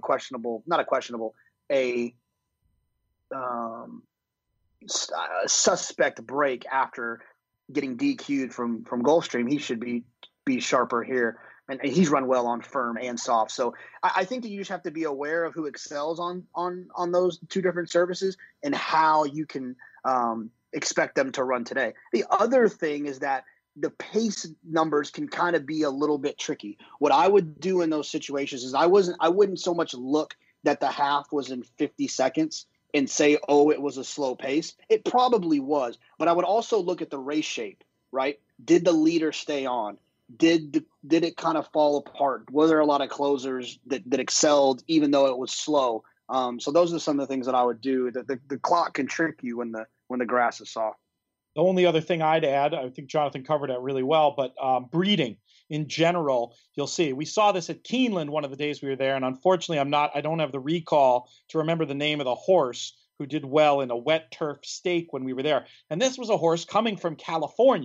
a suspect break after getting DQ'd from Gulfstream. He should be sharper here. And he's run well on firm and soft. So I think that you just have to be aware of who excels on those two different services and how you can expect them to run today. The other thing is that the pace numbers can kind of be a little bit tricky. What I would do in those situations is I wouldn't so much look that the half was in 50 seconds and say, oh, it was a slow pace. It probably was. But I would also look at the race shape, right? Did the leader stay on? Did it kind of fall apart? Were there a lot of closers that excelled even though it was slow? So those are some of the things that I would do. The clock can trick you when the grass is soft. The only other thing I'd add, I think Jonathan covered that really well, but breeding in general, you'll see. We saw this at Keeneland one of the days we were there, and unfortunately I don't have the recall to remember the name of the horse who did well in a wet turf stake when we were there. And this was a horse coming from California,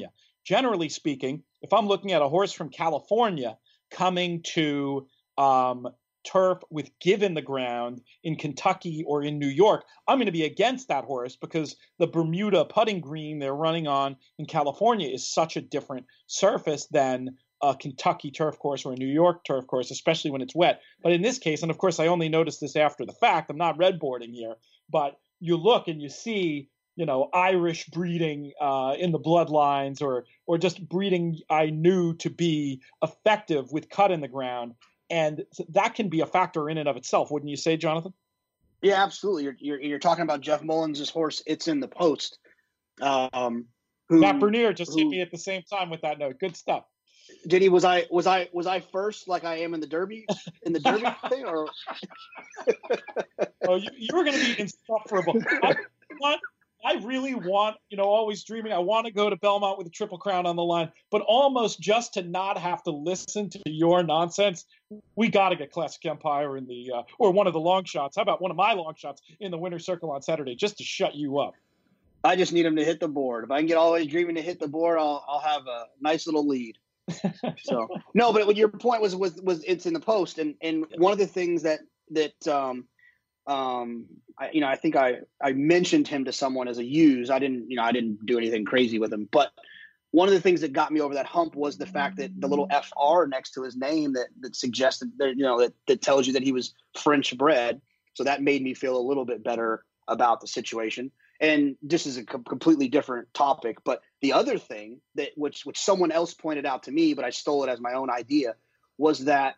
generally speaking, if I'm looking at a horse from California coming to turf with given the ground in Kentucky or in New York, I'm going to be against that horse because the Bermuda putting green they're running on in California is such a different surface than a Kentucky turf course or a New York turf course, especially when it's wet. But in this case, and of course I only noticed this after the fact, I'm not redboarding here, but you look and you see, Irish breeding in the bloodlines or just breeding I knew to be effective with cut in the ground. And that can be a factor in and of itself, wouldn't you say, Jonathan? Yeah, absolutely. You're talking about Jeff Mullins' horse. It's in the Post. Matt Bernier just hit me at the same time with that note. Good stuff. Did he? Was I first like I am in the Derby thing, or? Oh, you were going to be insufferable. I really want, always dreaming. I want to go to Belmont with a Triple Crown on the line, but almost just to not have to listen to your nonsense, we got to get Classic Empire in the or one of the long shots. How about one of my long shots in the Winner's Circle on Saturday, just to shut you up? I just need him to hit the board. If I can get all the way dreaming to hit the board, I'll have a nice little lead. So no, but your point was it's in the Post, and one of the things that I think I mentioned him to someone as a use. I didn't do anything crazy with him, but one of the things that got me over that hump was the fact that the little FR next to his name that suggested that, that tells you that he was French bred. So that made me feel a little bit better about the situation. And this is a completely different topic, but the other thing that which someone else pointed out to me, but I stole it as my own idea, was that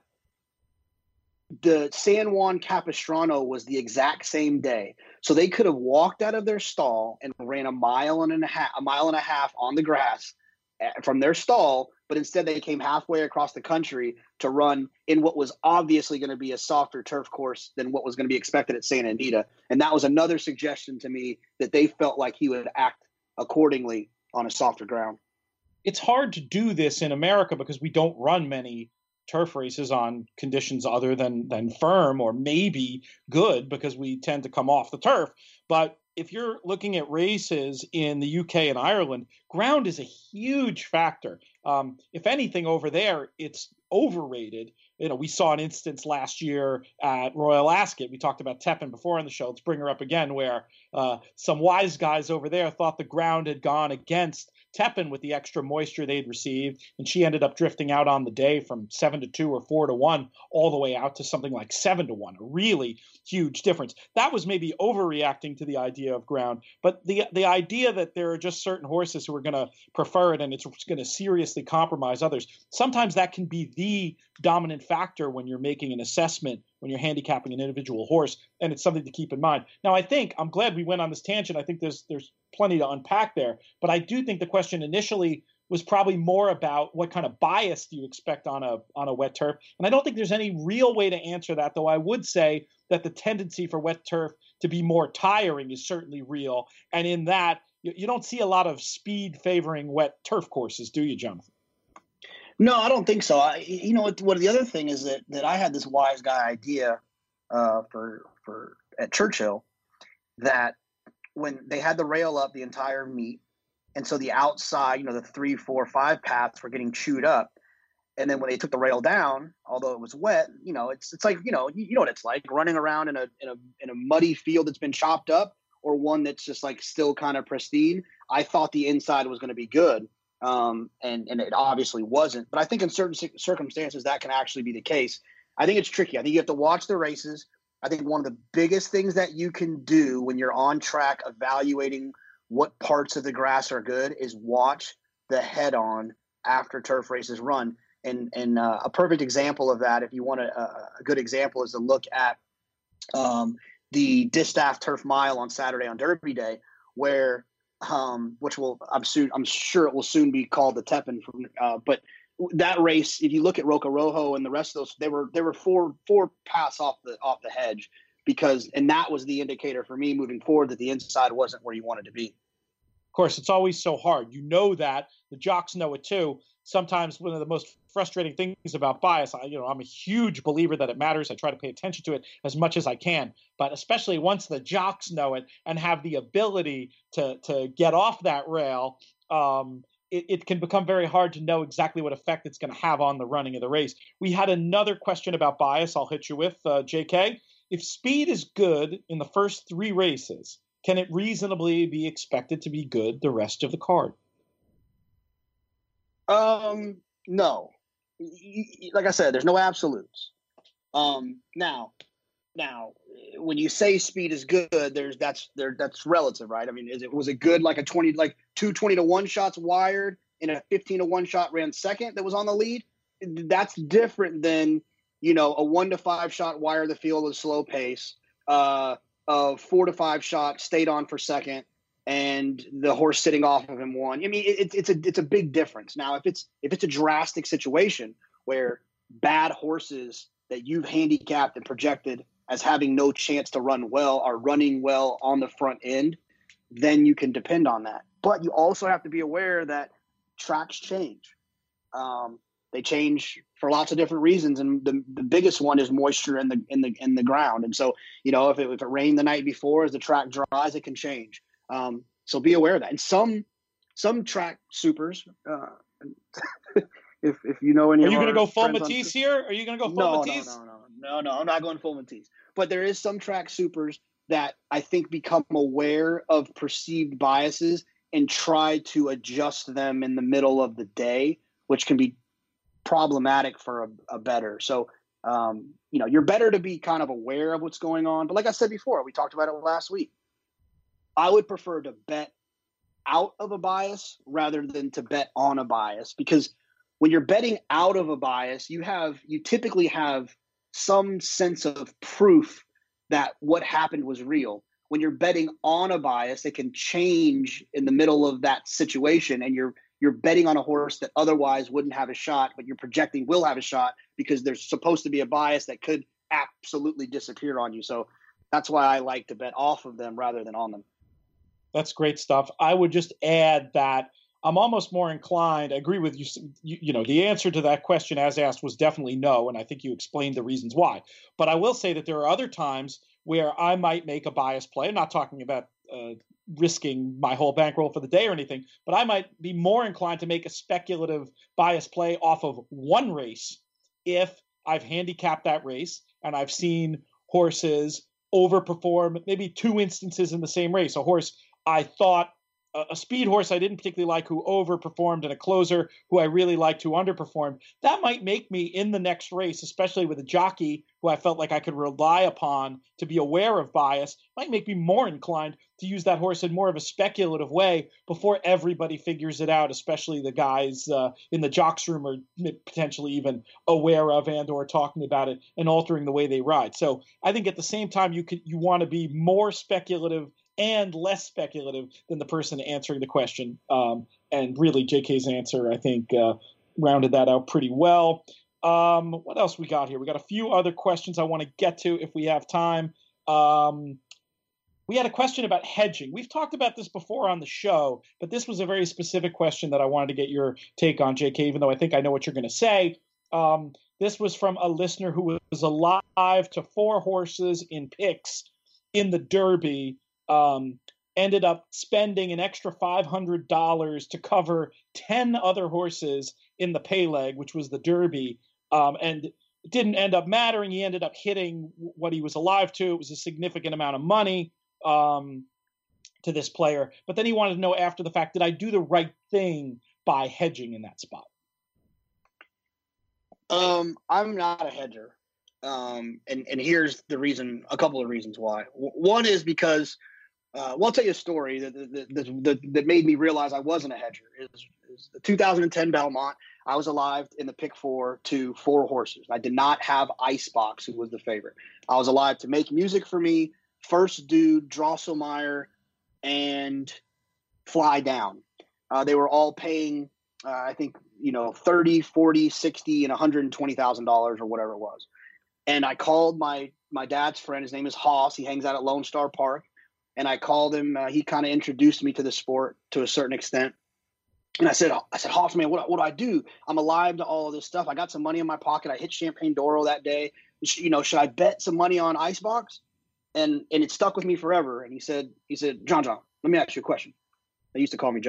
the San Juan Capistrano was the exact same day. So they could have walked out of their stall and ran a mile and a half on the grass from their stall, but instead they came halfway across the country to run in what was obviously going to be a softer turf course than what was going to be expected at Santa Anita. And that was another suggestion to me that they felt like he would act accordingly on a softer ground. It's hard to do this in America because we don't run many turf races on conditions other than firm or maybe good, because we tend to come off the turf. But if you're looking at races in the UK and Ireland, ground is a huge factor. If anything over there, it's overrated. We saw an instance last year at Royal Ascot. We talked about Tepin before on the show. Let's bring her up again, where some wise guys over there thought the ground had gone against Tepin with the extra moisture they'd received, and she ended up drifting out on the day from 7-2 or 4-1 all the way out to something like 7-1, a really huge difference. That was maybe overreacting to the idea of ground, but the idea that there are just certain horses who are going to prefer it and it's going to seriously compromise others, sometimes that can be the dominant factor when you're making an assessment, when you're handicapping an individual horse, and it's something to keep in mind. Now, I'm glad we went on this tangent. I think there's plenty to unpack there, but I do think the question initially was probably more about what kind of bias do you expect on a wet turf, and I don't think there's any real way to answer that, though I would say that the tendency for wet turf to be more tiring is certainly real, and in that, you don't see a lot of speed favoring wet turf courses, do you, Jonathan? No, I don't think so. What the other thing is that I had this wise guy idea for at Churchill, that when they had the rail up the entire meet, and so the outside, the 3, 4, 5 paths were getting chewed up, and then when they took the rail down, although it was wet, it's like you know what it's like running around in a muddy field that's been chopped up, or one that's just like still kind of pristine. I thought the inside was going to be good. And it obviously wasn't. But I think in certain circumstances that can actually be the case. I think it's tricky. I think you have to watch the races. I think one of the biggest things that you can do when you're on track evaluating what parts of the grass are good is watch the head-on after turf races run. And a perfect example of that, if you want a good example, is to look at the Distaff Turf Mile on Saturday on Derby Day, where which I'm sure it will soon be called the Tepin. But that race, if you look at Roca Rojo and the rest of those, they were four paths off the hedge, and that was the indicator for me moving forward that the inside wasn't where you wanted to be. Of course, it's always so hard. That the jocks know it too. Sometimes one of the most frustrating things about bias, I'm a huge believer that it matters. I try to pay attention to it as much as I can, but especially once the jocks know it and have the ability to get off that rail, it can become very hard to know exactly what effect it's going to have on the running of the race. We had another question about bias I'll hit you with, JK. If speed is good in the first 3 races, can it reasonably be expected to be good the rest of the card? No. Like I said, there's no absolutes. Now, when you say speed is good, that's relative, right? I mean, was it good like two 20-to-1 shots wired and a 15-to-1 shot ran second that was on the lead? That's different than, a 1-to-5 shot wire the field at a slow pace, a 4-to-5 shot stayed on for second, and the horse sitting off of him won. I mean, it's a big difference. Now, if it's a drastic situation where bad horses that you've handicapped and projected as having no chance to run well are running well on the front end, then you can depend on that. But you also have to be aware that tracks change. They change for lots of different reasons, and the biggest one is moisture in the ground. And so, if it rained the night before, as the track dries, it can change. So be aware of that. And some track supers, if you know any. Are you going to go full Matisse here? Are you going to go full Matisse? No. I'm not going full Matisse. But there is some track supers that I think become aware of perceived biases and try to adjust them in the middle of the day, which can be problematic for a bettor. So, you're better to be kind of aware of what's going on. But like I said before, we talked about it last week. I would prefer to bet out of a bias rather than to bet on a bias, because when you're betting out of a bias, you typically have some sense of proof that what happened was real. When you're betting on a bias, it can change in the middle of that situation, and you're betting on a horse that otherwise wouldn't have a shot, but you're projecting will have a shot because there's supposed to be a bias that could absolutely disappear on you. So that's why I like to bet off of them rather than on them. That's great stuff. I would just add that I'm almost more inclined. I agree with you. The answer to that question as asked was definitely no, and I think you explained the reasons why. But I will say that there are other times where I might make a bias play. I'm not talking about risking my whole bankroll for the day or anything, but I might be more inclined to make a speculative bias play off of one race if I've handicapped that race and I've seen horses overperform maybe 2 instances in the same race. A horse I thought, a speed horse I didn't particularly like who overperformed, and a closer who I really liked who underperformed. That might make me in the next race, especially with a jockey who I felt like I could rely upon to be aware of bias, might make me more inclined to use that horse in more of a speculative way before everybody figures it out, especially the guys in the jocks room are potentially even aware of and or talking about it and altering the way they ride. So I think at the same time, you want to be more speculative and less speculative than the person answering the question. And really, JK's answer, I think, rounded that out pretty well. What else we got here? We got a few other questions I want to get to if we have time. We had a question about hedging. We've talked about this before on the show, but this was a very specific question that I wanted to get your take on, JK, even though I think I know what you're going to say. This was from a listener who was alive to 4 horses in picks in the Derby. Ended up spending an extra $500 to cover 10 other horses in the pay leg, which was the Derby. And it didn't end up mattering. He ended up hitting what he was alive to. It was a significant amount of money to this player. But then he wanted to know after the fact, did I do the right thing by hedging in that spot? I'm not a hedger. And here's the reason, a couple of reasons why. One is because I'll tell you a story that made me realize I wasn't a hedger. It was the 2010 Belmont. I was alive in the pick 4 to 4 horses. I did not have Icebox, who was the favorite. I was alive to Make Music for Me, First Dude, Drosselmeyer, and Fly Down. They were all paying, I think, $30, $40, $60, and $120,000 or whatever it was. And I called my dad's friend. His name is Hoss. He hangs out at Lone Star Park. And I called him. He kind of introduced me to the sport to a certain extent. And I said, Hoss, man, what do I do? I'm alive to all of this stuff. I got some money in my pocket. I hit Champagne Doro that day. Should I bet some money on Icebox? And it stuck with me forever. And he said, John, let me ask you a question. They used to call me John.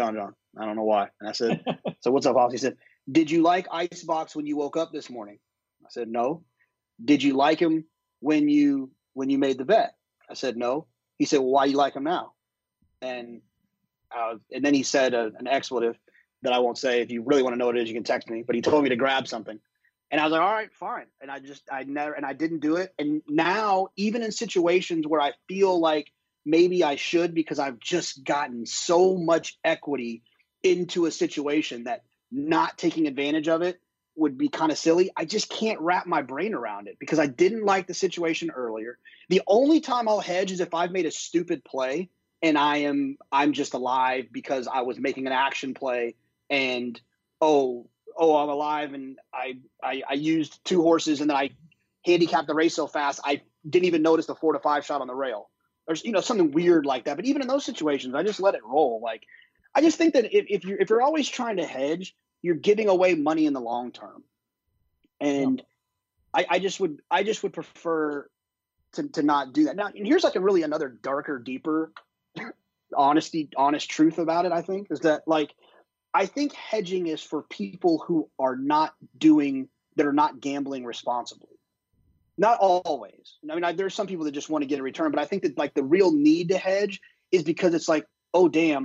I don't know why. And I said, so what's up, Hoss? He said, did you like Icebox when you woke up this morning? I said, no. Did you like him when you made the bet? I said, no. He said, well, why you like him now? And then he said an expletive that I won't say. If you really want to know what it is, you can text me. But he told me to grab something. And I was like, all right, fine. And I didn't do it. And now, even in situations where I feel like maybe I should, because I've just gotten so much equity into a situation that not taking advantage of it would be kind of silly. I just can't wrap my brain around it because I didn't like the situation earlier. The only time I'll hedge is if I've made a stupid play and I'm just alive because I was making an action play and I'm alive and I used 2 horses and then I handicapped the race so fast I didn't even notice the 4 to 5 shot on the rail. There's something weird like that. But even in those situations, I just let it roll. Like I just think that if you're always trying to hedge, you're giving away money in the long term. And I just would prefer to not do that. Now, and here's like another darker, deeper honest truth about it, I think, is that like I think hedging is for people who are not gambling responsibly. Not always. I mean, there's some people that just want to get a return, but I think that like the real need to hedge is because it's like, oh damn,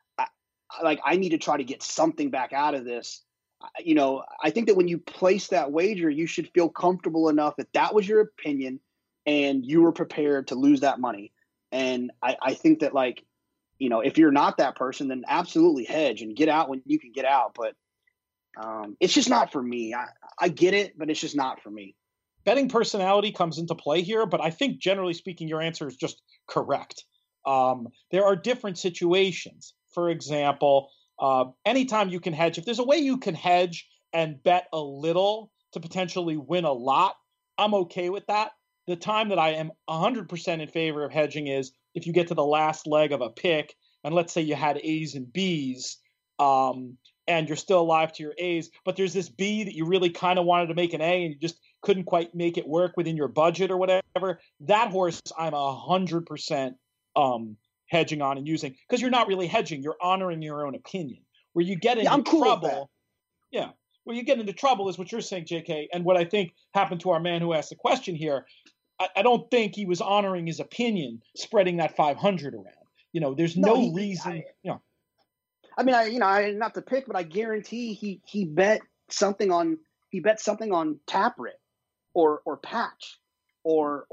I need to try to get something back out of this. I think that when you place that wager, you should feel comfortable enough that was your opinion and you were prepared to lose that money. And I think that like, if you're not that person, then absolutely hedge and get out when you can get out. But it's just not for me. I get it, but it's just not for me. Betting personality comes into play here, but I think generally speaking, your answer is just correct. There are different situations. For example, anytime you can hedge, if there's a way you can hedge and bet a little to potentially win a lot, I'm okay with that. The time that I am 100% in favor of hedging is if you get to the last leg of a pick, and let's say you had A's and B's, and you're still alive to your A's, but there's this B that you really kind of wanted to make an A and you just couldn't quite make it work within your budget or whatever. That horse I'm 100% hedging on and using, because you're not really hedging, you're honoring your own opinion. Where you get into trouble, where you get into trouble is what you're saying, JK, and what I think happened to our man who asked the question here. I don't think he was honoring his opinion, spreading that 500 around. There's no reason. I mean, I not to pick, but I guarantee he bet something on Taprit or Patch or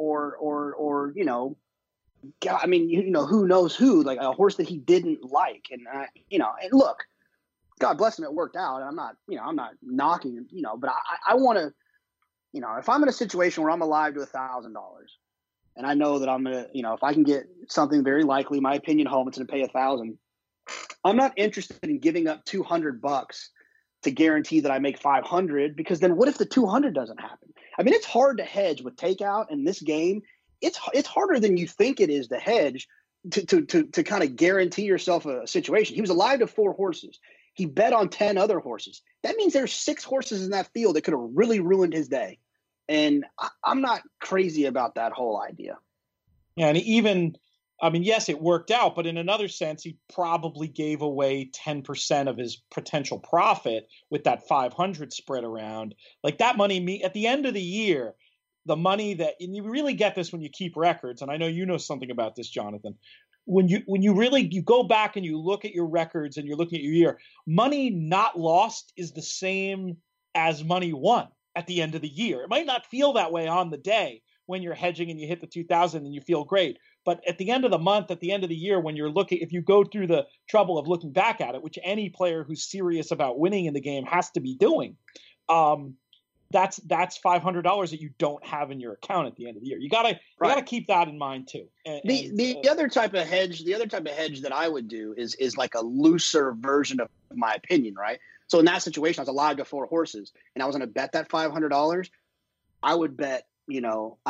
God, I mean, who knows who, like a horse that he didn't like, and and look, God bless him, it worked out. And I'm not knocking, but I want to, if I'm in a situation where I'm alive to $1,000, and I know that I'm gonna, if I can get something very likely, my opinion home, it's gonna pay $1,000. I'm not interested in giving up $200 to guarantee that I make 500, because then what if the 200 doesn't happen? I mean, it's hard to hedge with takeout in this game. It's harder than you think it is to hedge to kind of guarantee yourself a situation. He was alive to 4 horses. He bet on 10 other horses. That means there's 6 horses in that field that could have really ruined his day. And I'm not crazy about that whole idea. Yeah, and yes, it worked out, but in another sense, he probably gave away 10% of his potential profit with that 500 spread around. Like that money, at the end of the year, the money and you really get this when you keep records, and I know you know something about this, Jonathan. When you go back and you look at your records and you're looking at your year, money not lost is the same as money won at the end of the year. It might not feel that way on the day when you're hedging and you hit the 2,000 and you feel great. But at the end of the month, at the end of the year, when you're looking, if you go through the trouble of looking back at it, which any player who's serious about winning in the game has to be doing, that's $500 that you don't have in your account at the end of the year. You gotta keep that in mind too. The other type of hedge that I would do is like a looser version of my opinion, right? So in that situation, I was alive to 4 horses, and I was going to bet that $500. I would bet an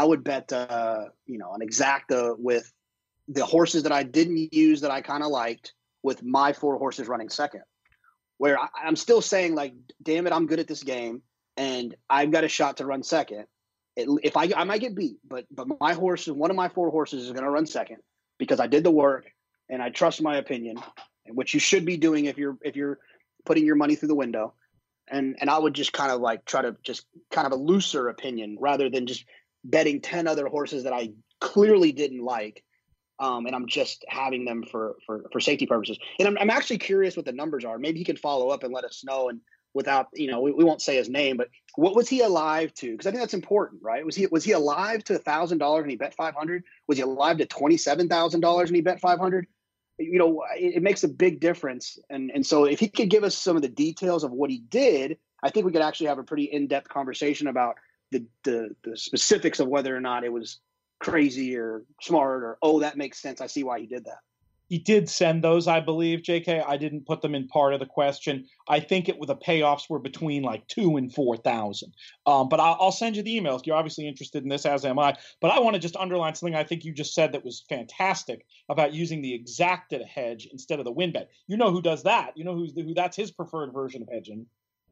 exacta with the horses that I didn't use that I kind of liked, with my 4 horses running second, where I'm still saying like, damn it, I'm good at this game and I've got a shot to run second. If I might get beat, but my horse, one of my 4 horses is going to run second because I did the work and I trust my opinion. which you should be doing if you're putting your money through the window. And I would just kind of like try to just kind of a looser opinion rather than just betting 10 other horses that I clearly didn't like. And I'm just having them for safety purposes. And I'm actually curious what the numbers are. Maybe he can follow up and let us know. And without, we won't say his name, but what was he alive to? Because I think that's important, right? Was he alive to $1,000 and he bet 500? Was he alive to $27,000 and he bet 500? It makes a big difference. And so if he could give us some of the details of what he did, I think we could actually have a pretty in-depth conversation about the specifics of whether or not it was crazy or smart or, oh, that makes sense. I see why he did that. He did send those, I believe, JK. I didn't put them in part of the question. I think the payoffs were between like 2,000 and 4,000. But I'll send you the emails. You're obviously interested in this, as am I. But I want to just underline something I think you just said that was fantastic about using the exacted hedge instead of the win bet. You know who does that? You know who that's his preferred version of hedging?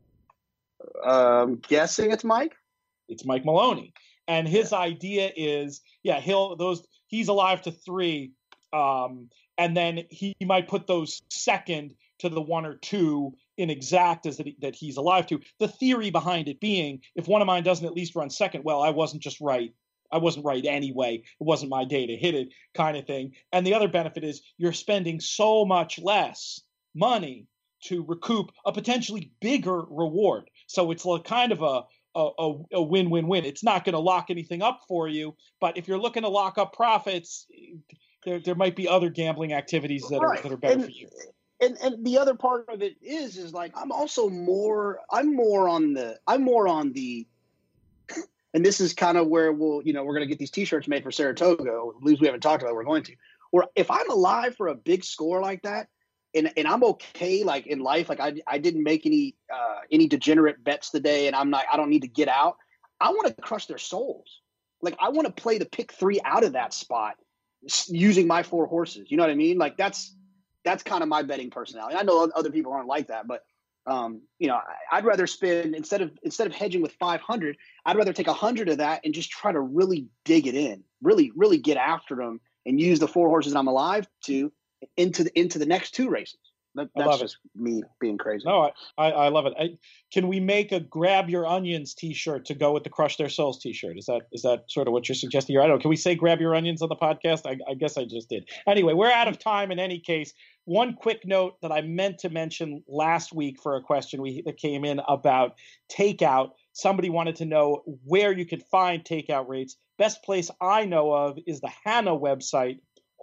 Guessing it's Mike. It's Mike Maloney, and his idea is, he's alive to 3. And then he might put those second to the 1 or 2 in exactas that he's alive to. The theory behind it being, if one of mine doesn't at least run second, well, I wasn't just right. I wasn't right anyway. It wasn't my day to hit it, kind of thing. And the other benefit is you're spending so much less money to recoup a potentially bigger reward. So it's kind of a win-win-win. It's not going to lock anything up for you, but if you're looking to lock up profits, there might be other gambling activities that are better for you. And the other part of it is like I'm more on the and this is kind of where we're going to get these t-shirts made for Saratoga, or at least we haven't talked about it, we're going to. Or if I'm alive for a big score like that, and I'm okay, like in life, like I didn't make any degenerate bets today, and I don't need to get out. I want to crush their souls. Like I want to play the pick 3 out of that spot using my 4 horses. You know what I mean? Like that's kind of my betting personality. I know other people aren't like that, but I'd rather spend instead of hedging with 500, I'd rather take 100 of that and just try to really dig it in, really, really get after them and use the 4 horses I'm alive to into the next 2 races. That's just me being crazy. No, I love it. Can we make a Grab Your Onions t-shirt to go with the Crush Their Souls t-shirt? Is that sort of what you're suggesting here? I don't know. Can we say Grab Your Onions on the podcast? I guess I just did. Anyway, we're out of time in any case. One quick note that I meant to mention last week for a question that came in about takeout. Somebody wanted to know where you could find takeout rates. Best place I know of is the HANA website,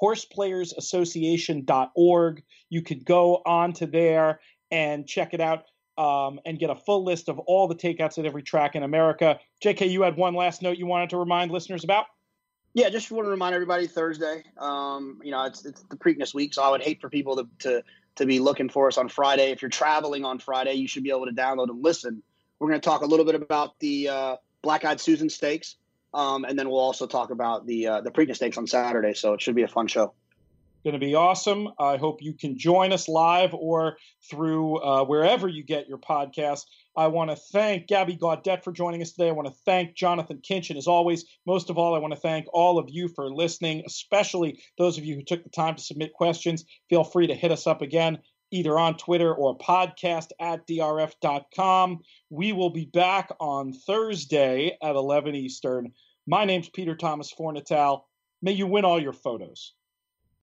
horseplayersassociation.org. You could go onto there and check it out and get a full list of all the takeouts at every track in America. JK, you had one last note you wanted to remind listeners about? Yeah, just want to remind everybody Thursday. It's the Preakness week, so I would hate for people to be looking for us on Friday. If you're traveling on Friday, you should be able to download and listen. We're going to talk a little bit about the Black-Eyed Susan Stakes. And then we'll also talk about the Preakness Stakes on Saturday. So it should be a fun show. Going to be awesome. I hope you can join us live or through wherever you get your podcast. I want to thank Gabby Gaudet for joining us today. I want to thank Jonathan Kinch. And as always, most of all, I want to thank all of you for listening, especially those of you who took the time to submit questions. Feel free to hit us up again, either on Twitter or podcast@drf.com. We will be back on Thursday at 11 Eastern. My name's Peter Thomas Fornatale. May you win all your photos.